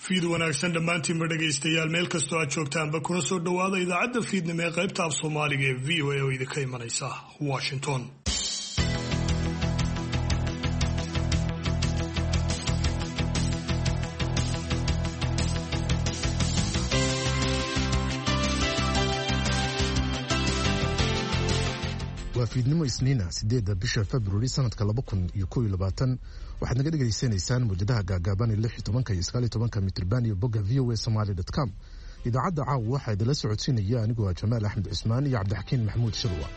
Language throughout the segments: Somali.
fiid wanaagsan dhammaantiin ba dhagaystayaal meel kastoo aad joogtaanba kuna soo dhowaada idaacadda fiidnimo ee qaybta af Soomaaliga ee VOA oo idinka imanaysa Washington. fiidnimo isniina 8 bisha February sanadka 2021 waxaad naga dhageysanaysaan muujadaha gaagaaban 16 iyo 19 mitir iyo bogga voasomali.com. idaacadda caawa waxaa idila socodsiinaya anigoo Jamaal Axmed Cismaan iyo Cabdixakiin Maxamuud Shirwa.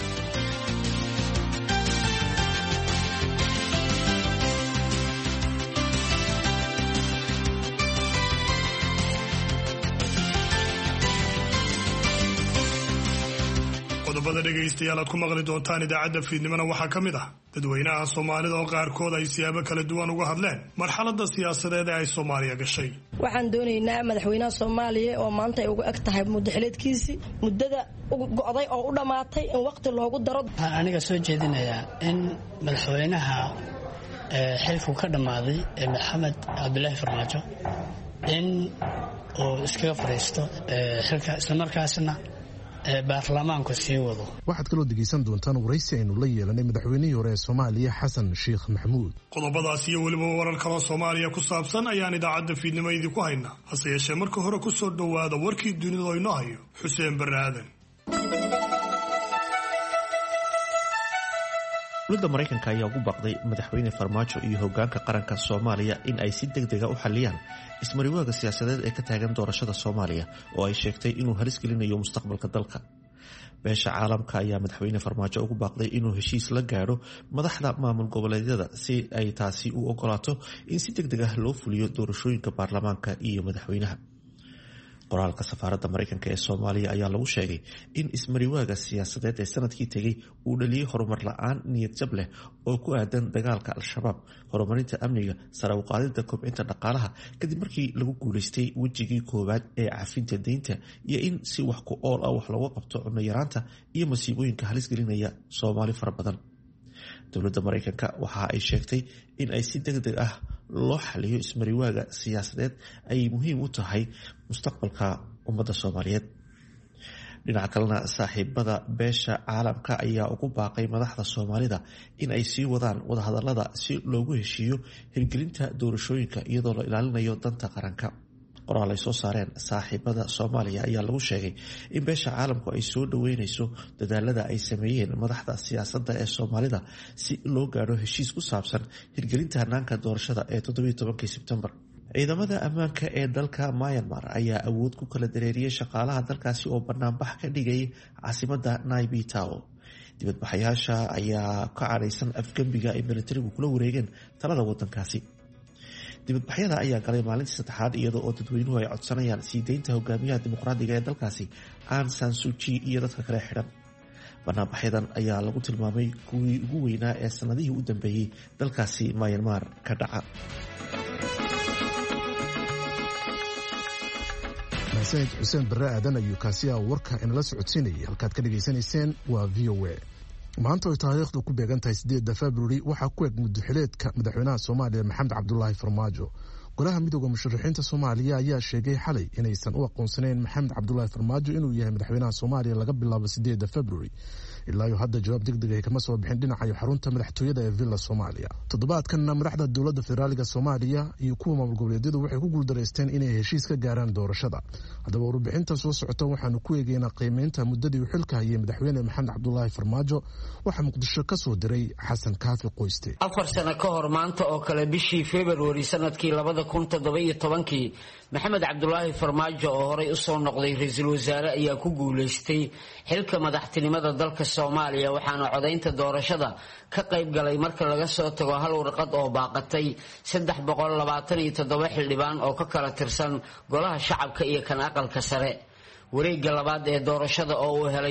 qodobada dhagaystayaal aad ku maqli doontaan idaacadda fiidnimona waxaa ka mid ah dadweynaha Soomaalida oo qaarkood ay siyaabo kala duwan uga hadleen marxaladda siyaasadeed ee ay Soomaaliya gashay. waxaan doonaynaa madaxweynaha Soomaaliya oo maanta ay ugu ag tahay muddaxileedkiisii muddada go'day oo u dhamaatay in waqti loogu daro. aniga soo jeedinayaa in madaxweynaha xilku ka dhamaaday Maxamed Cabdullaahi Farmaajo in uu iskaga fariisto xilka isla markaasna baarlamaanku sii wado. waxaad kaloo dhegeysan doontaan waraysi aynu la yeelanay madaxweynihii hore ee Soomaaliya Xasan Sheekh Maxamuud. qodobadaas iyo weliba warar kale oo Soomaaliya ku saabsan ayaan idaacadda fiidnimo idinku haynaa. hase yeeshee marka hore ku soo dhowaada warkii dunida oo inoo hayo Xuseen Barre Aadan. dowladda Mareykanka ayaa ugu baaqday madaxweyne Farmaajo iyo hoggaanka qaranka Soomaaliya in ay si degdeg ah u xaliyaan ismariwaaga siyaasadeed ee ka taagan doorashada Soomaaliya oo ay sheegtay inuu halis gelinayo mustaqbalka dalka. beesha caalamka ayaa madaxweyne Farmaajo ugu baaqday inuu heshiis la gaaro madaxda maamul goboleedyada si ay taasi u ogolaato in si degdeg ah loo fuliyo doorashooyinka baarlamaanka iyo madaxweynaha. qoraalka safaaradda Mareykanka ee Soomaaliya ayaa lagu sheegay in ismariwaaga siyaasadeed ee sanadkii tegay uu dhaliyay horumar la'aan niyad jab leh oo ku aadan dagaalka Al-Shabaab, horumarinta amniga, sare u qaadida kobcinta dhaqaalaha kadib markii lagu guuleystay wejigii koowaad ee cafinta deynta iyo in si wax ku ool ah wax looga qabto cunno yaraanta iyo masiibooyinka halis gelinaya Soomaali fara badan. dowladda Mareykanka waxa ay sheegtay in ay si degdeg ah loo xaliyo ismariwaaga siyaasadeed ay muhiim u tahay mustaqbalka ummadda Soomaaliyeed. dhinaca kalena saaxiibada beesha caalamka ayaa ugu baaqay madaxda Soomaalida in ay sii wadaan wadahadallada si loogu heshiiyo hirgelinta doorashooyinka iyadoo la ilaalinayo danta qaranka. qoraal ay soo saareen saaxiibada Soomaaliya ayaa lagu sheegay in beesha caalamku ay soo dhaweynayso dadaalada ay sameeyeen madaxda siyaasadda ee Soomaalida si loo gaaro heshiis ku saabsan hirgelinta hannaanka doorashada ee 17 Sebtembar. ciidamada ammaanka ee dalka Myanmar ayaa awood ku kala dareeriyay shaqaalaha dalkaasi oo banaanbax ka dhigay caasimadda Nay Pyi Taw. dibadbaxayaasha ayaa ka careysan afgembiga ay militarigu kula wareegeen talada wadankaasi. dibadbaxyada ayaa galay maalintii saddexaad iyadoo oo dadweynuhu ay codsanayaan sii deynta hogaamiyaha dimuqraadiga ee dalkaasi Aung San Suu Kyi iyo dadka kale xidhan. banaanbaxyadan ayaa lagu tilmaamay kuwii ugu weynaa ee sanadihii u dambeeyey dalkaasi Myanmar ka dhaca. Sayid Xuseen Barre Aadan ayuu kaasi warka inala socodsiinayay. halkaad ka dhageysanayseen waa VOA. maanta oo taariikhdu ku beegan tahay 8 February waxaa ku eg muddaxileedka madaxweynaha Soomaaliya Maxamed Cabdullaahi Farmaajo. golaha midowga musharaxiinta Soomaaliya ayaa sheegay xalay inaysan u aqoonsaneyn Maxamed Cabdullaahi Farmaajo inuu yahay madaxweynaha Soomaaliya laga bilaabo 8 February. ilaa iyo hadda jawaab degdeg ah kama soo bixin dhinaca xarunta madaxtooyada ee Villa Soomaaliya. toddobaadkan madaxda dowladda federaaliga Soomaaliya iyo kuwa maamul goboleedyadu waxay ku guuldareysteen inay heshiis ka gaaraan doorashada. haddaba warbixinta soo socota waxaanu ku eegaynaa qiimeynta muddadii uu xilka hayay madaxweyne Maxamed Cabdullaahi Farmaajo. waxaa Muqdisho ka soo diray Xasan Kaafi Qoyste. 4 sano ka hor maanta oo kale bishii February sanadkii 2017 Maxamed Cabdullaahi Farmaajo oo horey u soo noqday ra'iisul wasaare ayaa ku guuleystay xilka madaxtinimada dalka Soomaaliya waxaana codeynta doorashada ka qayb galay marka laga soo tago hal warqad oo baaqatay 327 xildhibaan oo ka kala tirsan golaha shacabka iyo kan aqalka sare. wareegga labaad ee doorashada oo uu helay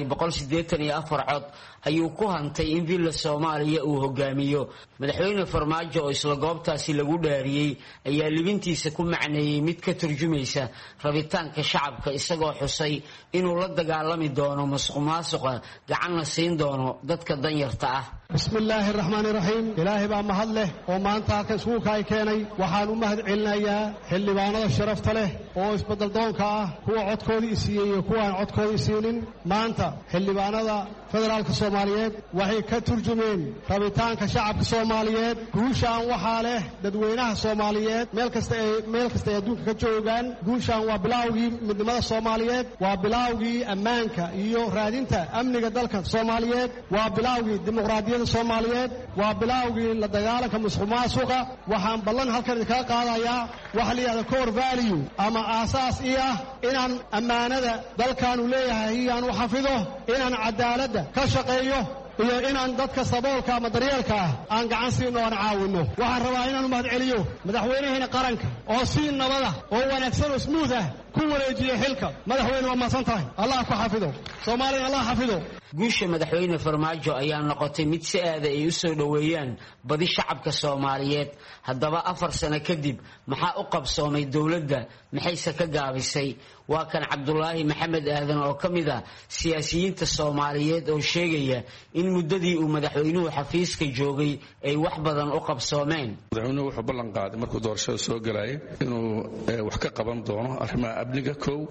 184 cod ayuu ku hantay in villa Soomaaliya uu hogaamiyo. Madaxweyne Farmaajo oo isla goobtaasi lagu dhaariyay ayaa libintiisa ku macneeyay mid ka turjumaysa rabitaanka shacabka, isagoo xusay inuu la dagaalami doono musuqmaasuqa, gacanna siin doono dadka danyarta ah. bismillaahi raxmaani raxiim. ilaahay baa mahad leh oo maanta halkan iskuulka ay keenay. waxaan u mahad celinayaa xildhibaanada sharafta leh oo isbedel doonka ah, kuwa codkoodii isiiyey iyo kuwa aan codkoodii siinin. maanta xildhibaanada federaalka Soomaaliyeed waxay ka turjumeen rabitaanka shacabka Soomaaliyeed. guushaan waxaa leh dadweynaha Soomaaliyeed meel kasta ay adduunka ka joogaan. guushaan waa bilowgii midnimada Soomaaliyeed, waa bilowgii ammaanka iyo raadinta amniga dalka Soomaaliyeed, waa bilowgii dimuqraadiyadda Soomaaliyeed, waa bilowgii la dagaalanka musuqmaasuqa. waxaan ballan halkan idinkaga qaadayaa waxa la yidhahda core value ama aasaas ii ah inaan ammaanada dalkaanu leeyahay iyaan u xafido, inaan cadaaladda ka shaqeeyo iyo inaan dadka saboolka ama daryeelka ah aan gacan siino oo aan caawinno. waxaan rabaa inaan u mahad celiyo madaxweynaheena qaranka oo si nabada oo wanaagsan oo smooth ah ku wareejiyay xilka. madaxweyne waa mahadsan tahay. allah ku xafido Soomaaliya, allah xafido. guusha madaxweyne Farmaajo ayaa noqotay mid si aad ay u soo dhaweeyaan badi shacabka Soomaaliyeed. haddaba 4 sano kadib maxaa u qabsoomay dawladda, maxayse ka gaabisay? waa kan Cabdulaahi Maxamed Aadan oo kamid ah siyaasiyiinta Soomaaliyeed oo sheegaya in muddadii uu madaxweynuhu xafiiska joogay ay wax badan u qabsoomeen. madaxweynuhu wuxuu ballan qaaday markuu doorashada soo galay inuu wax ka qaban doono arrimaha amniga,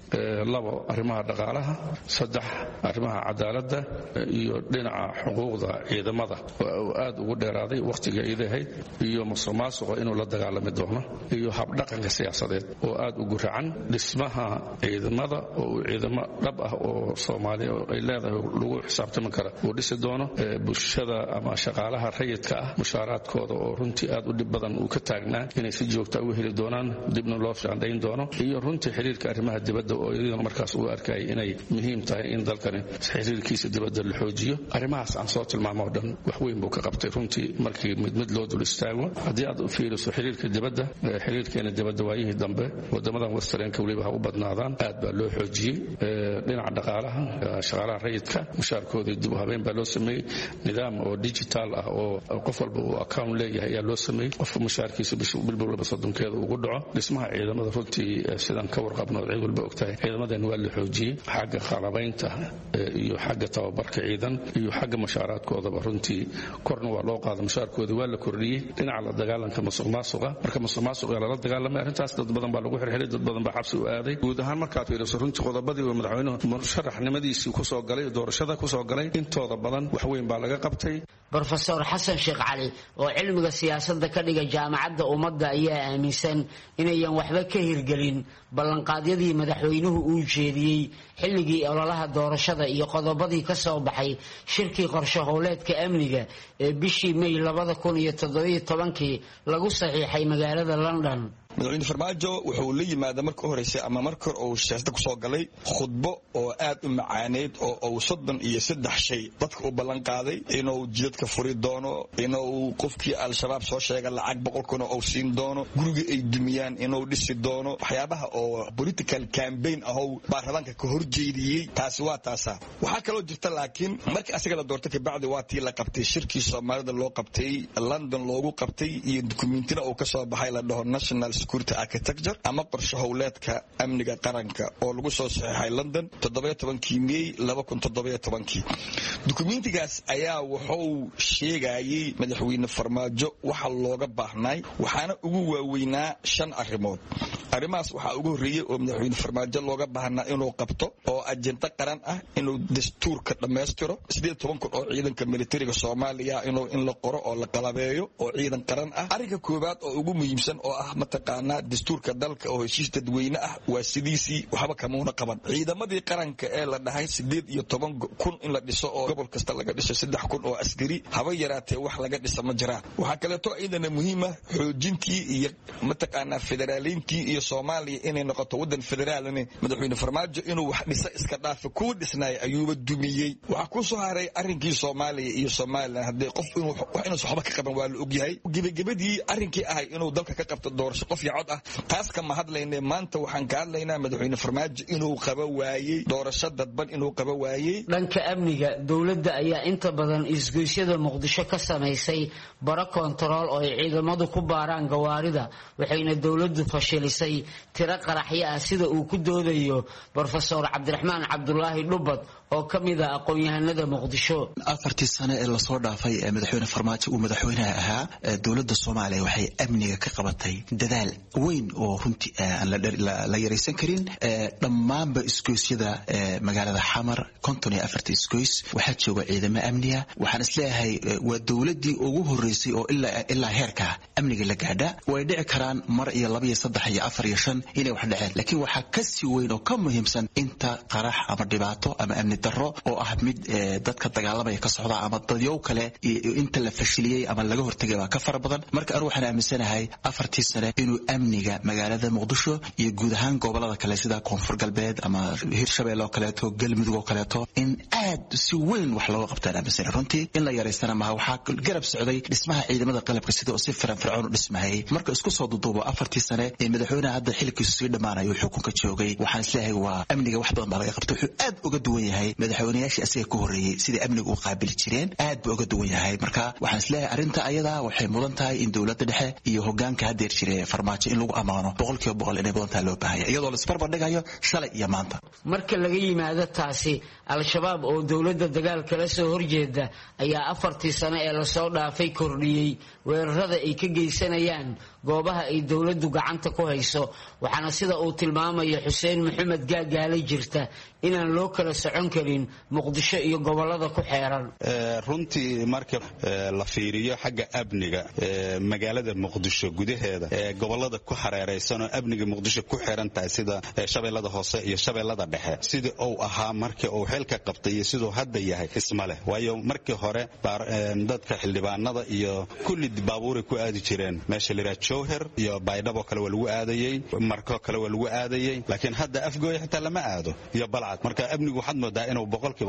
2 arrimaha dhaqaalaha, 3 arrimaha cadaaladda iyo dhinaca xuquuqda ciidamada oo aad ugu dheeraaday waqtiga iidahayd, iyo musuqmaasuqa inuu la dagaalami doono, iyo habdhaqanka siyaasadeed oo aad ugu racan, dhismaha ciidamada oo ciidamo dhab ah oo Soomaaliya ay leedahay lagu xisaabtami kara uu dhisi doono, bulshada ama shaqaalaha rayidka ah mushaaraadkooda oo runtii aad u dhib badan uu ka taagnaa inay si joogto ah u heli doonaan, dibna loo fiicnayn doono, iyo runtii xiriirka arrimaha dibadda oo iyaduna markaas uu arkay inay muhiim tahay in dalkani xiriirkiisa dibadda la xoojiyo. arrimahaas aan soo tilmaamo dhan wax weyn buu ka qabtay runtii markii mid loo dul istaago. haddii aad u fiiriso xiriirka dibadda, xiriirkeena dibadda waayihii dambe wadamadan westernka weliba ha u badnaadaan aad baa loo xoojiyey. dhinaca dhaqaalaha, shaqaalaha rayidka mushaarkoodii dib u habeen baa loo sameeyey, nidaam oo digital ah oo qof walba uu account leeyahay ayaa loo sameeyey, qofka mushaarkiisa bilbilba 30 ugu dhaco. dhismaha ciidamada runtii sidaan ka warqabno cid walba ogtahay ciidamadan waa la xoojiyey, xagga qalabaynta iyo xagga tababarka ciidan iyo xagga mushaaraadkoodaba runtii korna waa loo qaaday, mushaarkoodii waa la kordhiyey. dhinaca la dagaalanka musuqmaasuqa, marka musuqmaasuqa lala dagaalamay arrintaas dad badan baa lagu xirxiray, dad badan baa xabsi u aaday. guud ahaan markaad fiiriso runtii qodobadii uu madaxweynuhu musharaxnimadiisii ku soo galay, doorashada ku soo galay, intooda badan wax weyn baa laga qabtay. Professor Xasan Sheekh Cali oo cilmiga siyaasadda ka dhiga jaamacadda ummadda ayaa aaminsan inayan waxba ka hirgelin ballanqaadyadii madaxweynuhu uu jeediyey xilligii ololaha doorashada iyo qodobadii ka soo baxay shirkii qorshe howleedka amniga ee bishii May 2017 lagu saxiixay magaalada London. madaxweyne Farmaajo wuxuu la yimaada marka horeysay ama marka uu siyaasada ku soo galay khudbo oo aad u macaaneed oo uu 33 shay dadka u ballan qaaday inuu jidadka furi doono, inuu qofkii al-shabaab soo sheegay lacag 100 kun oo siin doono, guriga ay dumiyaan inuu dhisi doono, waxyaabaha oo political campaign ah oo baarlamaanka ka horjeediyay. taasi waa taasa. waxa kale oo jirta laakiin markii asaga la doortay ka bacdi waa tii la qabtay shirkii Soomaalida loo qabtay London loogu qabtay iyo dukumeentiina oo ka soo baxay la dhaho National Security Architecture ama qorshe howleedka amniga qaranka oo lagu soo saxiixay London 17 May 2017. dukumeentigaas ayaa wuxuu sheegayay madaxweyne Farmaajo waxa looga baahnay, waxaana ugu waaweynaa 5 arrimood. arrimahaas waxaa ugu horeeyay oo madaxweyne Farmaajo looga baahnaa inuu qabto oo ajenda qaran ah, inuu dastuurka dhameystiro, 18 kun oo ciidanka militariga Soomaaliya in la qoro oo la qalabeeyo oo ciidan qaran ah. arrinka koobaad oo ugu muhiimsan oo ah mataqaanaa dastuurka dalka oo heshiis dadweyne ah waa sidiisii waxba kamuuna qaban. ciidamadii qaranka ee la dhahay 18 kun in la dhiso oo gobol kasta laga dhiso 3 kun oo askari haba yaraatee wax laga dhisa ma jiraan. waxaa kaleeto ciidana muhiima xoojintii iyo mataqaanaa federaaliintii iyo Soomaaliya inay noqoto wadan federaalni madaxweyne Farmaajo inuu wax dhisa iska dhaafo ku dhisnay ayuuba dumiyay waxa ku soo haray arrinkii Soomaaliya iyo Soomaaliland hadii qof inuu waxba ka qaban waa la ogyahay gabagabadii arrinkii ahay inuu dalka ka qabto doorasho qof yacod ah taas kama hadlaynay maanta waxaan ka hadlaynaa madaxweyne Farmaajo inuu qaba waayay doorasho dadban inuu qaba waayay dhanka amniga dawladda ayaa inta badan isgoysyada Muqdisho ka sameysay baro control oo ciidamadu ku baaraan gawaarida waxayna dawladdu fashilisay tiro qaraxyo ah sida uu ku doodayo Professor Cabdiraxmaan Cabdullaahi Dhubad oo kamida aqoon-yahanada Muqdisho 4 sano ee la soo dhaafay madaxweyne Farmaajo uu madaxweynaha ahaa dawladda Soomaaliya waxay amniga ka qabatay dadaal weyn oo runtii aan la yareysan karin dhammaanba isgoysyada magaalada Xamar 54 isgoys waxa jooga ciidamo amniga waxaan isleeyahay waa dawladii ugu horeysay oo ilaa heerka amniga la gaadha way dhici karaan mar iyo 2 iyo 3 iyo 4 iyo 5 inay wax dhaceen laakiin waxa ka sii weyn oo ka muhiimsan inta qarax ama dhibaato ama amni darro oo ah mid dadka dagaalamaya ka socda ama dadyow kale inta la fashiliyay ama laga hortagay waa ka far badan marka waxaan aaminsanahay 4 sano inuu amniga magaalada Muqdisho iyo guud ahaan gobolada kale sida Koonfur Galbeed ama Hirshabelle oo kale to Galmudug oo kale to in aad si weyn wax looga qabtaan aaminsanahay runtii in la yareystana ma waxa garab socday dhismaha ciidamada qalabka sida oo si firfircoon u dhismahay marka isku soo duubo 4 sano ee madaxweynaha hadda xilkiisu sii dhamaanayo xukunka joogay waxaan isleeyahay waa amniga wax badan baa laga qabtay wuxuu aad uga duwan yahay madaxweynayaashii asiga ku horeeyay sida amniga u qaabili jireen aad buu uga duwan yahay marka waxaan isleeyahay arinta ayada waxay mudan tahay in dawladda dhexe iyo hoggaanka hadeer jiray Farmaajo in lagu amaano 100% inay badan tahay loo baahan yahay iyadoo la isbarbar dhigayo shalay iyo maanta marka laga yimaado taasi al-shabaab oo dawladda dagaal kala soo horjeeda ayaa 4 sano ee la soo dhaafay kordhiyay weerarada ay ka geysanayaan goobaha ay dawladdu gacanta ku hayso waxaana sida uu tilmaamayo Xuseen Maxamed Gaagaale jirta inaan loo kala socon karin Muqdisho iyo gobolada ku xeeran runtii marka la fiiriyo xagga amniga magaalada Muqdisho gudaheeda gobolada ku hareeraysan oo amniga Muqdisho ku xeeran tahay sida Shabeellada Hoose iyo Shabeellada Dhexe sida uu ahaa markii uu xilka qabtay sidoo hadda yahay ismale waayo markii hore dadka xildhibaanada iyo kulli baabuur ku aadi jireen meesha la yiraahdo Jowhar iyo Baydhabo kale waa lagu aadayay markoo kale waa lagu aadayay laakiin hadda afgooy xitaa lama aado iyo balcad marka amnigu waxaad moodaa inuu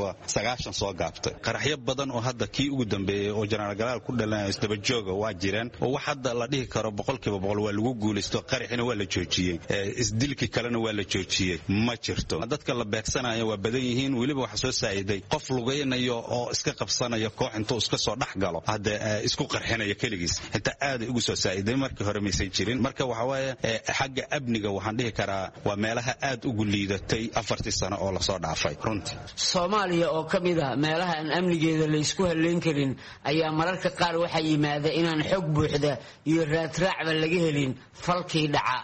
90% soo gaabtay qaraxyo badan oo hadda kii ugu dambeeyay oo General Galaal ku dhalanay isdaba jooga waa jireen oo wax hadda la dhihi karo 100% waa lagu guuleysto qaraxina waa la joojiyay isdilki kalena waa la joojiyay ma jirto dadka la beegsanayo waa badan yihiin waliba waxa soo saaciday qof lugaynayo oo iska qabsanayo koox intuu iska soo dhaxgalo hadda isku qarxinayo kaligiis inta aad ugu soo saaciday markii hore meesay jirin marka waxa waaye xagga amniga waxaan dhihi karaa waa meelaha aad ugu liidatay 4 sano oo la soo dhaafay runtii Soomaaliya oo kamida meelaha aan amnigeeda la isku haleyn karin ayaa mararka qaar waxa yimaada inaan xog buuxda iyo raadraacba laga helin falkii dhaca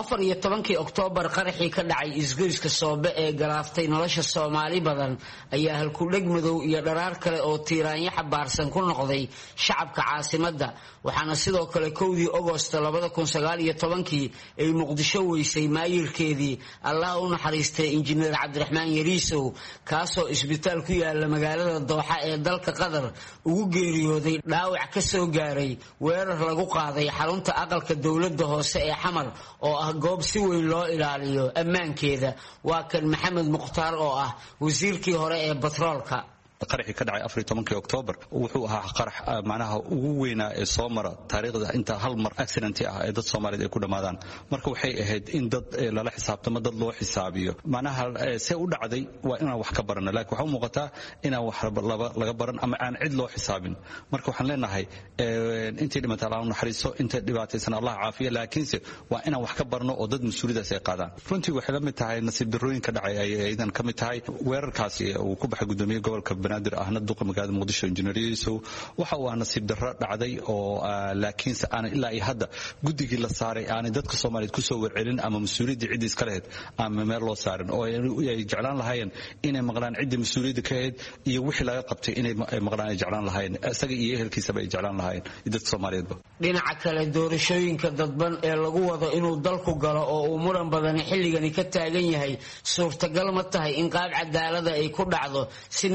14 Oktoobar qaraxii ka dhacay isgoyska Soobe ee galaaftay nolosha Soomaali badan ayaa halku dhig madow iyo dharaar kale oo tiiraanyo xabaarsan ku noqday shacabka caasimadda waxaana sidoo kale 1 August 2019 ay Muqdisho weysay maayirkeedii Allah u naxariistay injineer Cabdiraxmaan Yariisow kaasoo isbitaal ku yaala magaalada Dooxa ee dalka Qatar ugu geeriyooday dhaawac ka soo gaaray weerar lagu qaaday xarunta aqalka dawladda hoose ee Xamar oo goob si weyn loo ilaaliyo ammaankeeda waa kan Maxamed Muqtaar oo ah wasiirkii hore ee batroolka qaraxii ka dhacay 14 Oktoobar wuxuu ahaa qarax macnaha ugu weyn ee soo mara taariikhda inta hal mar accident ah ee dad Soomaaliyeed ay ku dhamaadaan marka waxay ahayd in dad lala xisaabtamo dad loo xisaabiyo macnaha see u dhacday waa inaan wax ka barano laakiin waxa muuqata inaan wax laga baran ama aan cid loo xisaabin marka waxaan leenahay intii dhimata Allah u naxariiso inta dhibaataysan Allah caafiyo laakiinse waa inaan wax ka barno oo dad mas'uuliyadaas ay qaadaan runtii waxay la mid tahay nasiib darrooyinka dhacay ay idan ka mid tahay weerarkaasi uu ku baxay gudoomiyaha gobolka banaadir ahna duqa magaalada Muqdisho injineeriyiisu waxa uu nasiib darro dhacday oo laakiinse aan ilaa ay hadda gudigii la saaray aan dadka Soomaaliyeed ku soo warcelin ama mas'uuliyadda cid iska lahayd ama meel loo saarin oo ay jeclaan lahaayeen inay maqlaan cid mas'uuliyadda ka ahayd iyo wixii laga qabtay inay maqlaan ay jeclaan lahaayeen isaga iyo ehelkiisa bay jeclaan lahaayeen dadka Soomaaliyeedba dhinaca kale doorashooyinka dadban ee lagu wado inuu dalku galo oo uu muran badan xilligan ka taagan yahay suurtagal ma tahay in qaab cadaalad ay ku dhacdo si nidaamkii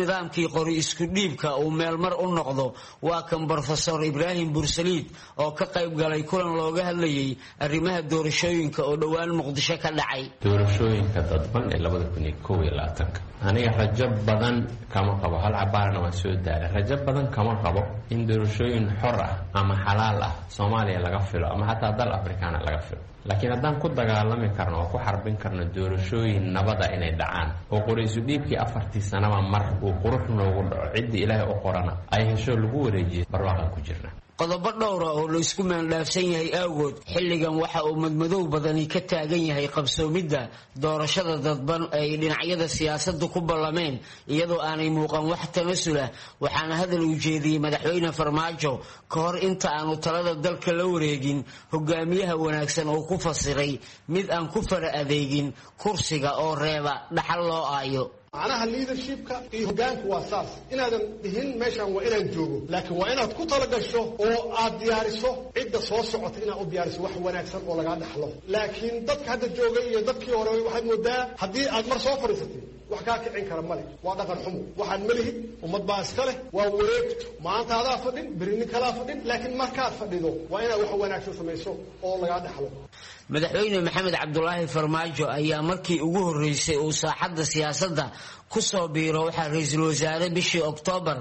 heshiiskii qori isku dhiibka uu meelmar u noqdo waa kan brofesor Ibraahim Bursaliid oo ka qayb galay kulan looga hadlayay arrimaha doorashooyinka oo dhawaan Muqdisho ka dhacay. doorashooyinka dadban ee 2021 aniga rajo badan kama qabo hal cabaarna waan soo daalay rajo badan kama qabo in doorashooyin xor ah ama xalaal ah Soomaaliya laga filo ama hatta dal Afrikaan laga filo laakiin haddaan ku dagaalami karno oo ku xarbin karno doorashooyin nabada inay dhacaan oo qoriisu dhiibkii 4 sanaba mar uu qurux noogu dhaco cidii Ilaahay u qorana ay hesho lagu wareejiyo barwaaqo ku jirna. qodobo dhowr ah oo la isku maandhaafsan yahay awgood xilligan waxa uu madmadow badani ka taagan yahay qabsoomidda doorashada dadban ay dhinacyada siyaasadda ku ballameen iyadoo aanay muuqan wax tanasul ah waxaana hadal u jeediyay madaxweyne Farmaajo ka hor inta aanu talada dalka la wareegin hogaamiyaha wanaagsan oo ku fasiray mid aan ku fara adeegin kursiga oo reeba dhaxal loo aayo. macnaha leadershipka iyo hoggaanku waa saas inaadan dhihin meeshan waa inaan joogo laakiin waa inaad ku talagasho oo aad diyaariso cidda soo socota inaad u diyaariso wax wanaagsan oo laga dhaxlo laakiin dadka hadda joogay iyo dadkii hore waxaad moodaa haddii aad mar soo fadhiisatay wax kaa kicin kara male waa dhaqan xumo waxaan malihid ummad baa iska leh waa wareegto maanta adaa fadhin berrini kalaa fadhin laakiin markaad fadhido waa inaad wax wanaagsan samayso oo laga dhaxlo. madaxweyne Maxamed Cabdullaahi Farmaajo ayaa markii ugu horeysay uu saaxadda siyaasadda ku soo biiro waxa ra'iisul wasaare bishii Oktoobar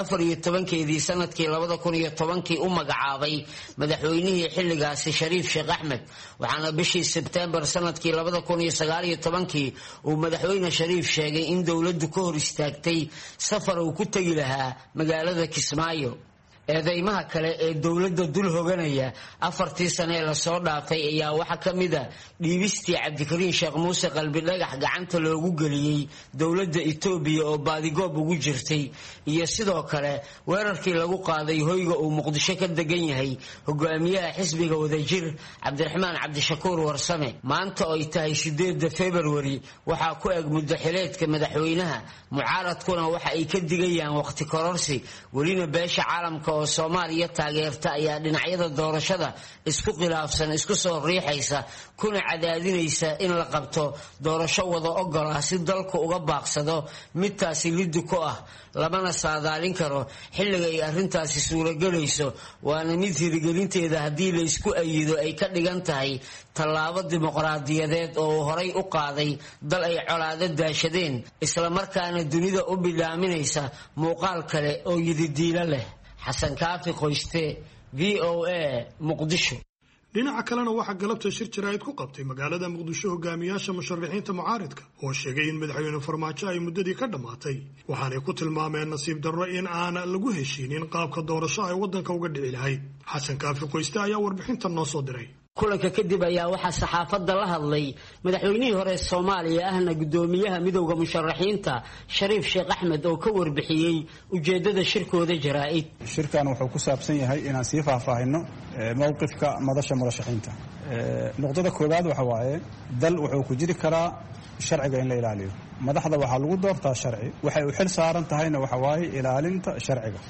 14 sanadkii 2010 u magacaabay madaxweynihii xilligaasi Shariif Sheekh Axmed waxaana bishii Sebtembar sanadkii 2019 uu madaxweyne Shariif sheegay in dawladdu ka hor istaagtay safar uu ku tagi lahaa magaalada Kismaayo. eedeymaha kale ee dawladda dul hoganaya 4 sano ee la soo dhaafay ayaa waxa kamida dhiibistii Cabdikariin Sheekh Muuse qalbi dhagax gacanta loogu galiyay dawladda Itoobiya oo baadigoob ugu jirtay iyo sidoo kale weerarkii lagu qaaday hoyga uu Muqdisho ka degan yahay hogaamiyaha xisbiga Wadajir Cabdiraxmaan Cabdishakuur Warsame. maanta oo ay tahay 8 February waxa ku eg muddo xileedka madaxweynaha mucaaradkuna waxa ay ka digayaan waqti kororsi welina beesha caalamka oo Soomaaliya taageerta ayaa dhinacyada doorashada isku khilaafsan isku soo riixaysa kuna cadaadinaysa in la qabto doorasho wada ogol ah si dalku uga baaqsado midtaasi liddu ku ah lamana saadaalin karo xilliga ay arrintaasi suuragelayso waana mid hirgelinteeda haddii la isku ayido ay ka dhigan tahay tallaabo dimuqraadiyadeed oo horay u qaaday dal ay colaado daashadeen isla markaana dunida u bidhaaminaysa muuqaal kale oo yididiilo leh. xasan kaafi qoyste VOA Muqdisho. dhinaca kalena waxaa galabta shir jaraa'id ku qabtay magaalada Muqdisho hogaamiyaasha musharaxiinta mucaaradka oo sheegay in madaxweyne Farmaajo ay muddadii ka dhamaatay waxaanay ku tilmaameen nasiib darro in aan lagu heshiinin qaabka doorasho ay waddanka uga dhici lahayd. xasan kaafi qoyste ayaa warbixintan noo soo diray. kulanka kadib ayaa waxaa saxaafadda la hadlay madaxweynihii hore Soomaaliya ahna gudoomiyaha midowga musharaxiinta Shariif Sheekh Axmed oo ka warbixiyay ujeedada shirkooda jaraa'id. shirkan wuxuu ku saabsan yahay inaan sii faahfaahino mowqifka madasha murashaxiinta. nuqdada koowaad waxa waaye dal wuxuu ku jiri karaa sharciga in la ilaaliyo madaxda waxaa lagu doortaa sharci waxay u xil saaran tahayna waxa waaye ilaalinta sharciga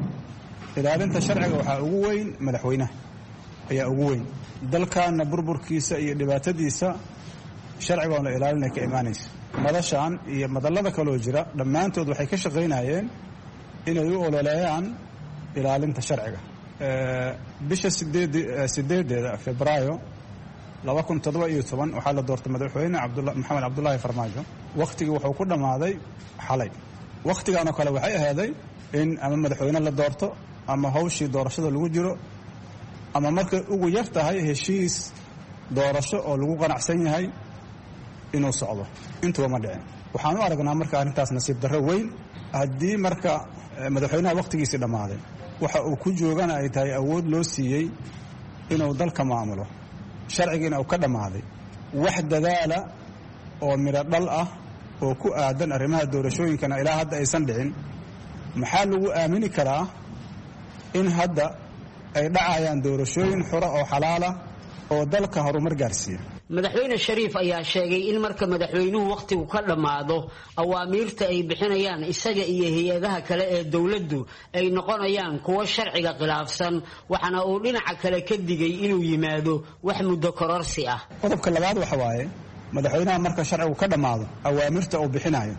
waxaa ugu weyn madaxweynaha ayaa ugu weyn dalkaana burburkiisa iyo dhibaatadiisa sharciga oo la ilaalinay ka imaanaysa. madashan iyo madallada kaloo jira dhammaantood waxay ka shaqaynayeen inay u ololeeyaan ilaalinta sharciga. bisha 8 Febraayo 2017 waxaa la doortay madaxweyne Maxamed Cabdullaahi Farmaajo. wakhtigii wuxuu ku dhammaaday xalay. wakhtigan oo kale waxay ahaaday in ama madaxweyne la doorto ama hawshii doorashada lagu jiro ama markay ugu yar tahay heshiis doorasho oo lagu qanacsan yahay inuu socdo. intuba ma dhicin. waxaan u aragnaa marka arrintaas nasiib darro weyn haddii marka madaxweynaha wakhtigiisii dhammaaday waxa uu ku joogana ay tahay awood loo siiyey inuu dalka maamulo sharcigiina uu ka dhammaaday wax dadaala oo midho dhal ah oo ku aadan arrimaha doorashooyinkana ilaa hadda aysan dhicin. maxaa lagu aamini karaa in hadda ay dhacayaan doorashooyin xura oo xalaala oo dalka horumar gaarsiiya? madaxweyne Shariif ayaa sheegay in marka madaxweynuhu waqtigu ka dhamaado awaamiirta ay bixinayaan isaga iyo hay'adaha kale ee dawladdu ay noqonayaan kuwa sharciga khilaafsan waxana uu dhinaca kale ka digay inuu yimaado wax muddo kororsi ah. qodobka labaad waxa waaye madaxweynaha marka sharcigu ka dhamaado awaamirta uu bixinayo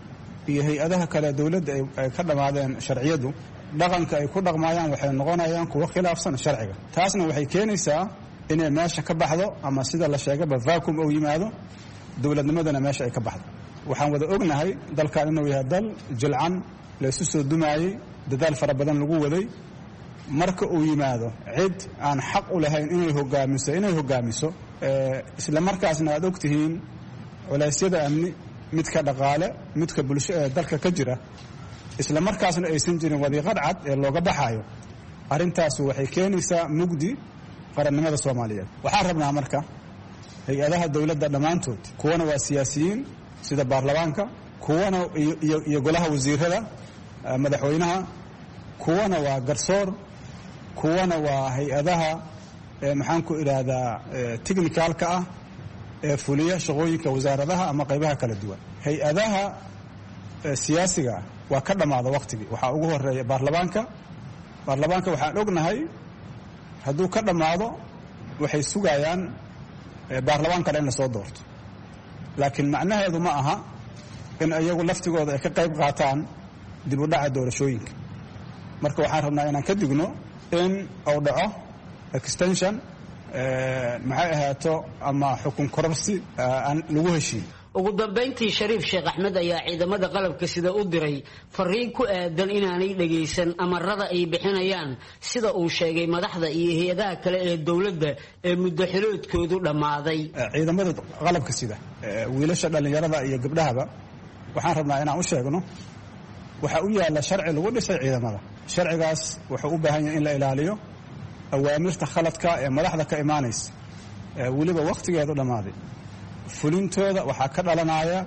iyo hay-adaha kale dowladda ay ka dhammaadeen sharciyadu dhaqanka ay ku dhaqmayaan waxay noqonayaan kuwo khilaafsan sharciga. taasna waxay keenaysaa inay meesha ka baxdo ama sida la sheegaba vacuum uu yimaado, dowladnimadana meesha ay ka baxdo. waxaan wada ognahay dalkan inuu yahay dal jilcan laysu soo dumaayey, dadaal fara badan lagu waday. marka uu yimaado cid aan xaq u lahayn inay hogaamiso isla markaasna aad ogtihiin culeysyada amni, midka dhaqaale, midka bulsho ee dalka ka jira, isla markaasna aysan jirin wadiiqad cad ee looga baxayo, arrintaas waxay keenaysaa mugdi qarannimada Soomaaliyeed. waxaan rabnaa marka hay-adaha dowladda dhammaantood, kuwana waa siyaasiyiin sida baarlamaanka, kuwana iyo golaha wasiirada, madaxweynaha, kuwana waa garsoor, kuwana waa hay-adaha maxaan ku idhaahdaa technicalka ah ee fuliya shaqooyinka wasaaradaha ama qaybaha kala duwan. hay-adaha siyaasiga waa ka dhammaada waqtigii. waxaa ugu horeeya baarlamaanka waxaan ognahay hadduu ka dhammaado waxay sugayaan baarlamaan kale in la soo doorto, laakiin macnaheedu ma aha in iyagu laftigooda ay ka qayb qaataan dib u dhaca doorashooyinka. marka waxaan rabnaa inaan ka digno in uu dhaco extension maxay ahaato ama xukun kororsi aan lagu heshiin. ugu dambayntii Shariif Sheekh Axmed ayaa ciidamada qalabka sida u diray fariin ku aadan inaanay dhageysan amarada ay bixinayaan, sida uu sheegay madaxda iyo hay-adaha kale ee dowladda ee muddo xiloodkoodu dhammaaday. ciidamada qalabka sida wiilasha dhalinyarada iyo gabdhahaba waxaan rabnaa inaan u sheegno waxa u yaala sharci lagu dhisay ciidamada. sharcigaas wuxuu u baahan yahay in la ilaaliyo awaamirta khaladka ee madaxda ka imaanaysa weliba waqtigeedu dhammaaday. fulintooda waxaa ka dhalanaya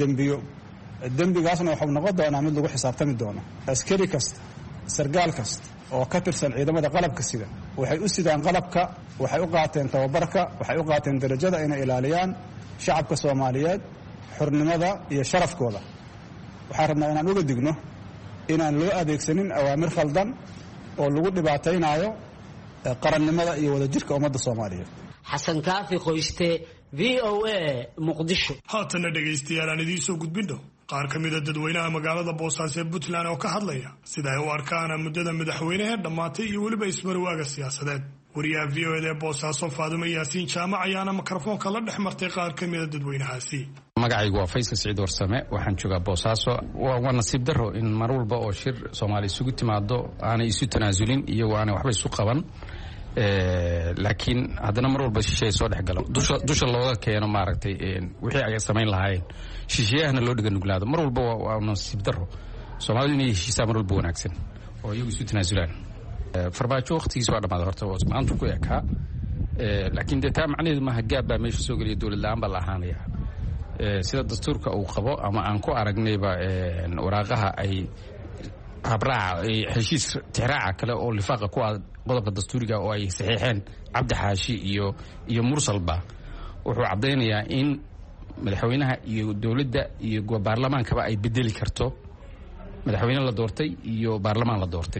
dembigaasna wuxuu noqon doonaa mid lagu xisaabtami doono. askari kasta, sargaal kasta oo ka tirsan ciidamada qalabka sida waxay u sidaan qalabka, waxay u qaateen tababarka, waxay u qaateen darajada inay ilaaliyaan shacabka Soomaaliyeed, xornimada iyo sharafkooda. waxaan rabnaa inaan uga digno inaan loo adeegsanin awaamir khaldan oo lagu dhibaataynayo qarannimada iyo wadajirka ummadda Soomaaliyeed. xasan kaafi qoyste, VOA, Muqdisho. haatana dhegaystayaal aan idiin soo gudbino qaar ka mid a dadweynaha magaalada Boosaaso ee Puntland oo ka hadlaya sida ay u arkaan muddada madaxweynaha dhammaatay iyo weliba ismarwaaga siyaasadeed. wariyaha VOA ee Boosaaso Faadumo Yaasiin Jaamac ayaana mikrofoonka la dhex martay qaar ka mid a dadweynahaasi. magacaygu waa Faysal Siciid Warsame, waxaan joogaa Boosaaso. waa nasiib darro in mar walba oo shir Soomaali isugu timaado aanay isu tanaasulin iyo aanay waxba isu qaban, laakiin haddana mar walba shisheeye soo dhex galo, dusha looga keeno maaragtay wixii ay samayn lahaayeen, shisheeyahana loo dhiga nuglaado. mar walba waa nasiib darro. Soomaalidu inay heshiisaa mar walba wanaagsan oo iyagu isu tanaasulaan. Farmaajo waqtigiisa waa dhammaaday horta, oo maanta ku ekaa, laakiin dee taa macnaheedu maaha gaab baa meesha soo geliya, dowlad la-aan baa la ahaanaya. sida dastuurka uu qabo ama aan ku aragnayba waraaqaha ay habraaca heshiis tixraaca kale oo lifaaqa ku ah qodobka dastuuriga oo ay saxiixeen Cabdi Xaashi iyo Mursalba, wuxuu cadaynayaa in madaxweynaha iyo dowladda iyo baarlamaankaba ay bedeli karto madaxweyne la doortay iyo baarlamaan la doortay.